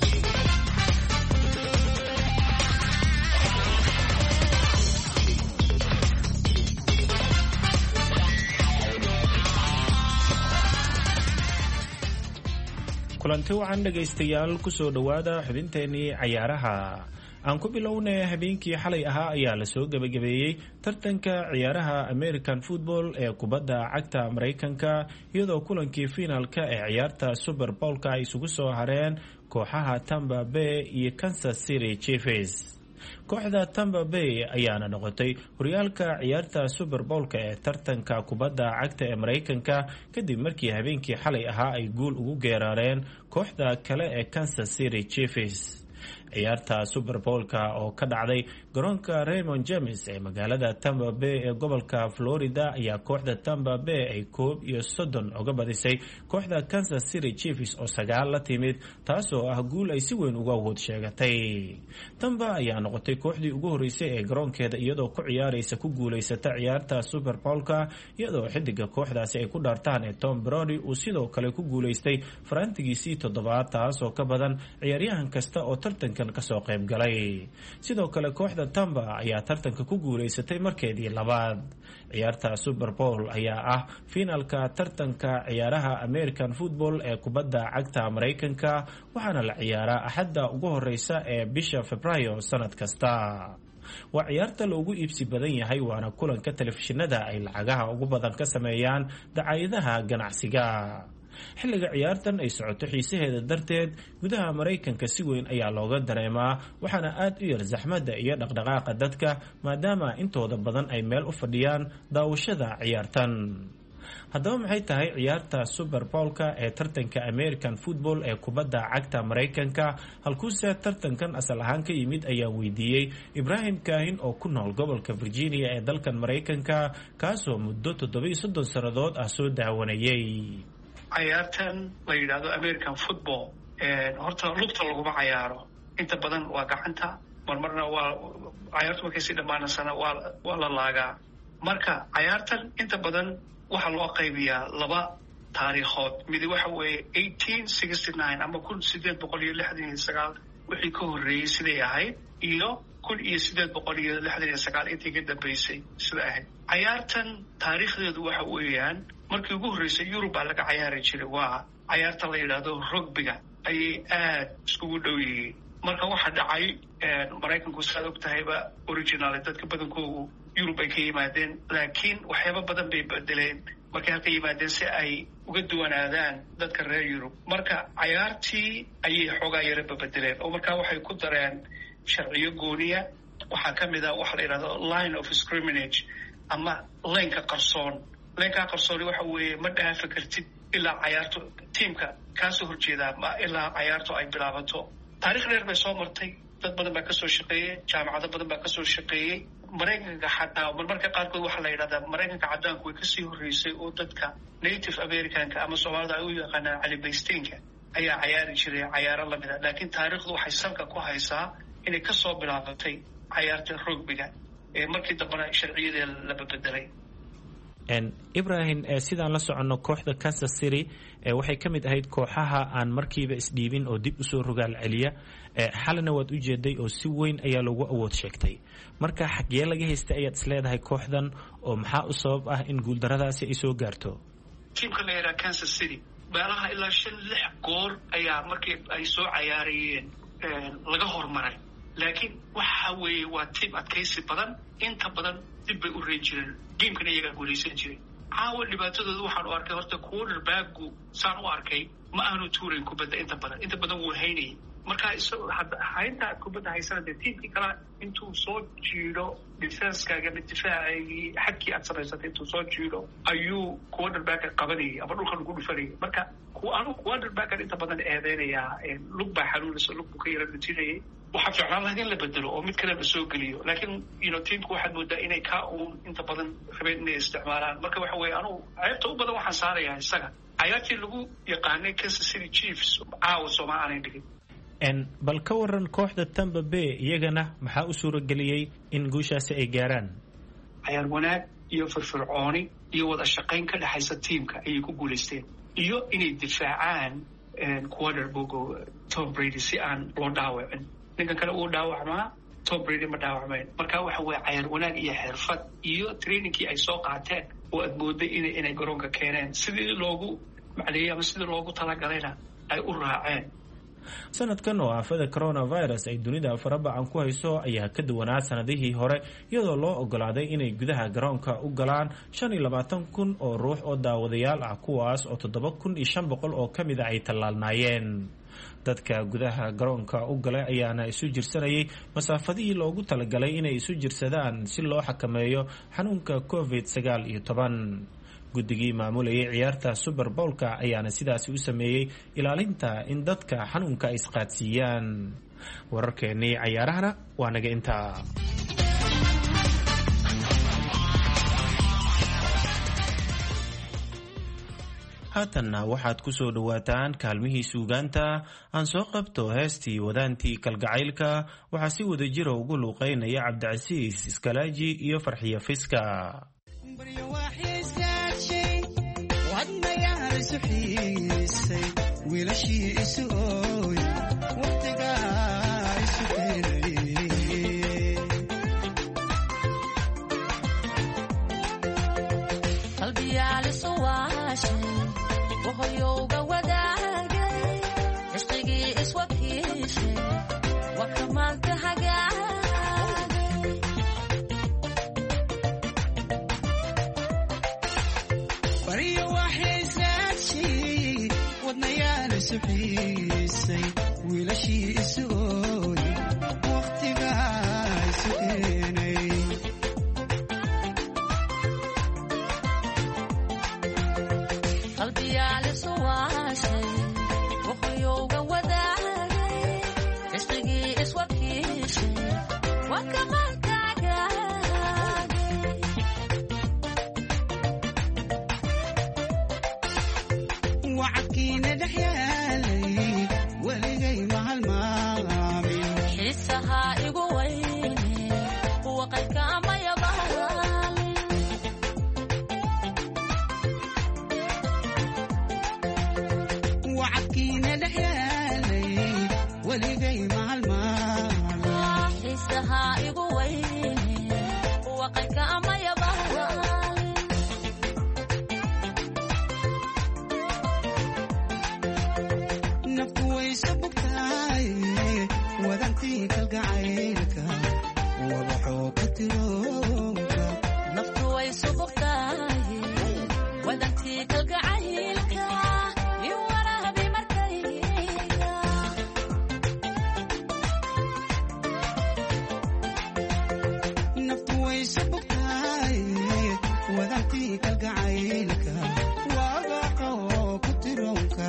kulanti wacan dhagaystayaal ku soo dhawaada xubinteenii cayaaraha aan ku bilownay habeenkii xalay ahaa ayaa la soo gabagabeeyey tartanka ciyaaraha American Football ee kubadda cagta Mareykanka iyadoo kulankii finaalka ee ciyaarta Super Bowl-ka ay isugu soo hareen kooxaha Tampa Bay iyo Kansas City Chiefs. kooxda Tampa Bay ayaana noqotay horyaalka ciyaarta Super Bowl-ka ee tartanka kubadda cagta ee Mareykanka kadib markii habeenkii xalay ahaa ay guul ugu geerareen kooxda kale ee Kansas City Chiefs. ciyaarta Super Bowl-ka oo ka dhacday garoonka Raymond James ee magaalada Tampa Bay ee gobolka Florida ayaa kooxda Tampa Bay ay 31 uga badisay kooxda Kansas City Chiefs oo 9 la timid taasoo ah guul ay si weyn uga wad sheegatay. Tampa ayaa noqotay kooxdii ugu horeysay ee garoonkeeda iyadoo ku ciyaaraysa ku guuleysata ciyaarta Super Bowl-ka iyadoo xidiga kooxdaasi ay ku dhaartaan ee Tom Brady uu sidoo kale ku guuleystay farantigiisii 7 taasoo ka badan ciyaaryahan kasta oo tartanka ka soo qayb galay. sidoo kale kooxda Tampa ayaa tartanka ku guuleysatay markeedii labaad. ciyaarta Super Bowl ayaa ah finaalka tartanka ciyaaraha American Football ee kubadda cagta Mareykanka waxaana la ciyaaraa axadda ugu horeysa ee bisha Febraayo sanad kasta. waa ciyaarta loogu iibsi badan yahay waana kulanka telefishinada ay lacagaha ugu badan ka sameeyaan dacaayadaha ganacsiga. xilliga ciyaartan ay socoto xiisaheeda darteed gudaha Mareykanka si weyn ayaa looga dareemaa waxaana aad u yar zaxmadda iyo dhaqdhaqaaqa dadka maadaama intooda badan ay meel u fadhiyaan daawashada ciyaartan. haddaba maxay tahay ciyaarta Super Bowl-ka ee tartanka American Football ee kubadda cagta Mareykanka halkuuse tartankan asal ahaan ka yimid ayaan weydiiyey Ibrahim Kaahin oo ku nool gobolka Virginia ee dalkan Mareykanka kaasoo muddo 37 sannadood ah soo daawanayay. ciyaartan la yidhaahdo American Football horta lugta laguma cayaaro inta badan waa gacanta marmarna waa ciyaartu markay si dhammaanaysana waa la laagaa. marka ciyaartan inta badan waxaa loo qaybiyaa laba taariikhood mid waxa weeye 1869 ama 1869 wixii ka horreeyey siday ahayd iyo 1869 intii ka dambeysay sida ahayd. ciyaartan taariikhdeedu waxa weeyaan markii ugu horreysay Yurub baa laga ciyaari jiray waa ciyaarta la yidhaahdo rugbiga ayay aad iskugu dhow yihiin. marka waxaa dhacay Maraykanku saad og tahayba original dadka badankoodu Yurub ay ka yimaadeen laakiin waxyaabo badan bay bedeleen markay halka yimaadeen si ay uga duwanaadaan dadka reer Yurub. marka ciyaartii ayay xoogaa yara bedeleen oo markaa waxay ku dareen sharciyo gooniya. waxaa ka mid ah waxa la yidhahdo line of scrimmage ama leenka qarsoon. leenkaa qarsooni waxa weeye ma dhaafi kartid ilaa ciyaarto tiimka kaasoo horjeedaa ilaa ciyaarto ay bilaabato. taariikh dheer bay soo martay dad badan baa kasoo shaqeeyey jaamacado badan baa kasoo shaqeeyey. Maraykanka xataa marmarka qaarkood waxaa la yidhahdaa Maraykanka caddaanku way kasii horreysay oo dadka native Americanka ama Soomaalida ay u yaqaanaan calibaysteynka ayaa ciyaari jiray ciyaaro lamid ah laakiin taariikhdu waxay salka ku haysaa inay kasoo bilaabatay ciyaarta rugbiga markii dambena sharciyadeeda la bedelay. ibrahim sidaan la soconno kooxda Kansas City waxay ka mid ahayd kooxaha aan markiiba isdhiibin oo dib usoo rogaal celiya xalina waad u jeeday oo si weyn ayaa loogu awood sheegtay marka xagee laga haystay ayaad isleedahay kooxdan oo maxaa u sabab ah in guuldaradaasi ay soo gaarto tiimka la yidhaha Kansas City meelaha ilaa 5-6 goor ayaa markii ay soo cayaarayeen laga hormaray laakiin waxa weeye waa tiim adkaysi badan inta badan dib bay u reyn jireen geemkana iyagaa guulaysan jiray caawa dhibaatadooda waxaan u arkay horta quarterbacku saan u arkay ma aanu tuurayn kubadda inta badan wuu haynayay markaa isagoo haynta kubadda haysana dee tiimkii kala intuu soo jiido defenskaaga difaacigii xadkii aad samaysatay intuu soo jiido ayuu quarterbacka qabanayay ama dhulkan ugu dhufanayay marka anu quarterbackan inta badan eedeynayaa lug baa xanuunaysa lug buu ka yara dhutinayay waxaa ficlaan lahayd in la bedelo oo mid kale la soo geliyo laakiin tiimku waxaad moodaa inay ka uun inta badan rabeen inay isticmaalaan marka waxa weeye anugu ceebta u badan waxaan saarayaa isaga cayaartii lagu yaqaanay Kansas City Chiefs caawa sooma aanay dhigin bal ka waran kooxda Tampa Bay iyagana maxaa u suurageliyey in guushaasi ay gaaraan cayaar wanaag iyo firfircooni iyo wada shaqayn ka dhexaysa tiimka ayay ku guulaysteen iyo inay difaacaan quarterback Tom Brady si aan loo dhaawacin ninkan kale uu dhaawacmaa Tom Brady ma dhaawacmayn marka waxa weeye cayaar wanaag iyo xirfad iyo trainingkii ay soo qaateen oo aad mooday inay garoonka keeneen sidii loogu macleeyay ama sidii loogu talagalayna ay u raaceen sanadkan oo aafada coronavirus ay dunida farabacan ku hayso ayaa ka duwanaa sanadihii hore iyadoo loo ogolaaday inay gudaha garoonka u galaan 25,000 oo ruux oo daawadayaal ah kuwaas oo 7,500 oo ka mid ah ay tallaalnaayeen dadka gudaha garoonka u galay ayaana isu jirsanayay masaafadihii loogu talagalay inay isu jirsadaan si loo xakameeyo xanuunka COVID-19 guddigii maamulayay ciyaarta Super Bowl-ka ayaana sidaasi u sameeyay ilaalinta in dadka xanuunka ay isqaadsiiyaan wararkeennii cayaarahana waa naga intaa haatanna waxaad ku soo dhawaataan kaalmihii suugaanta aan soo qabto heestii wadaantii kalgacaylka waxaa si wada jira ugu luuqeynaya Cabdicasiis Iskalaaji iyo Farxiyo Fiska wiilashii isu ooy waqtigaa isu keenay qalbiyaal isu waashay wahoyowga wadaagay cishqigii iswakiishay wakamaanka hagaagay bariyo waxay wadnayaal isu xiisay wiilashii isu ooy waqtigaa isu keenay qalbiyaal isu waashay wahoyowga wadaagay cishqigii iswakiishay wakamaanka wacadkiina dhex yaalay weligay mahalmaamin xiisahaa igu weyne kuwa qaybka ama yabaalin wacadkiina dhex yaalay weligay mahalmaamin xiisahaa igu weyne kuwa qaybka ama yabaalin naftu way sabugtahay wadantii kalgacaylka wadaxoo ka tiroonka naftu way subugtahay wadantii kalgacaylka iyo warahabi markayga naftu way sabugtahay wadantii kalgacaylka wadaxoo ku tiroonka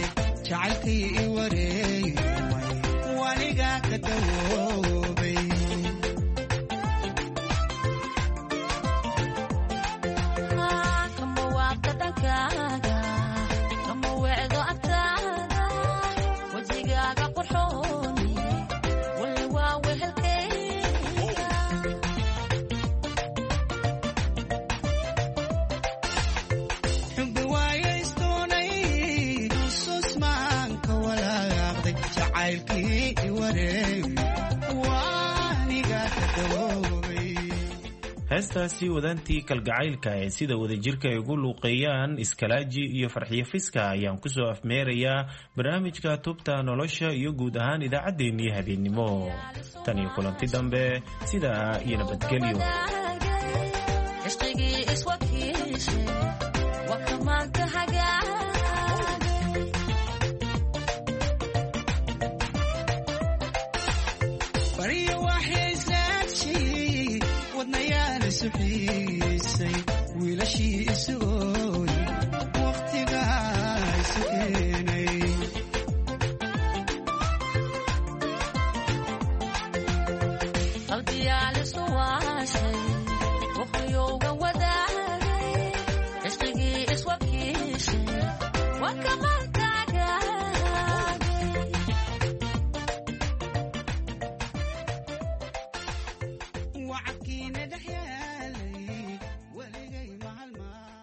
jacaylkii i wareegay wanigaa ka dawoobay wejigaaga kama weecdo agtaada wejigaaga qurxooni walla waa wehelkayga xubbi waayaysdoonay susmaanka walaaqday jacaylkii i wareegay waaniga ka dawoobay. heestaasi wadaantii kalgacaylka ee sida wadajirka ay ugu luuqeeyaan iskalaaji iyo farxiyo fiska ayaan kusoo afmeerayaa barnaamijka tubta nolosha iyo guud ahaan idaacaddeenii habeennimo tan iyo kulanti dambe sidaa iyo nabadgelyo. cishqigii iswakiishe waa kamaanka hagaagay bariyo waxaysaadshii wadnayaal isu xiisay wiilashii isu ooy wakhtigaa isu keenay qalbiyaal isu waashay waqriyowga wadaagay cishqigii iswakiishe waa kama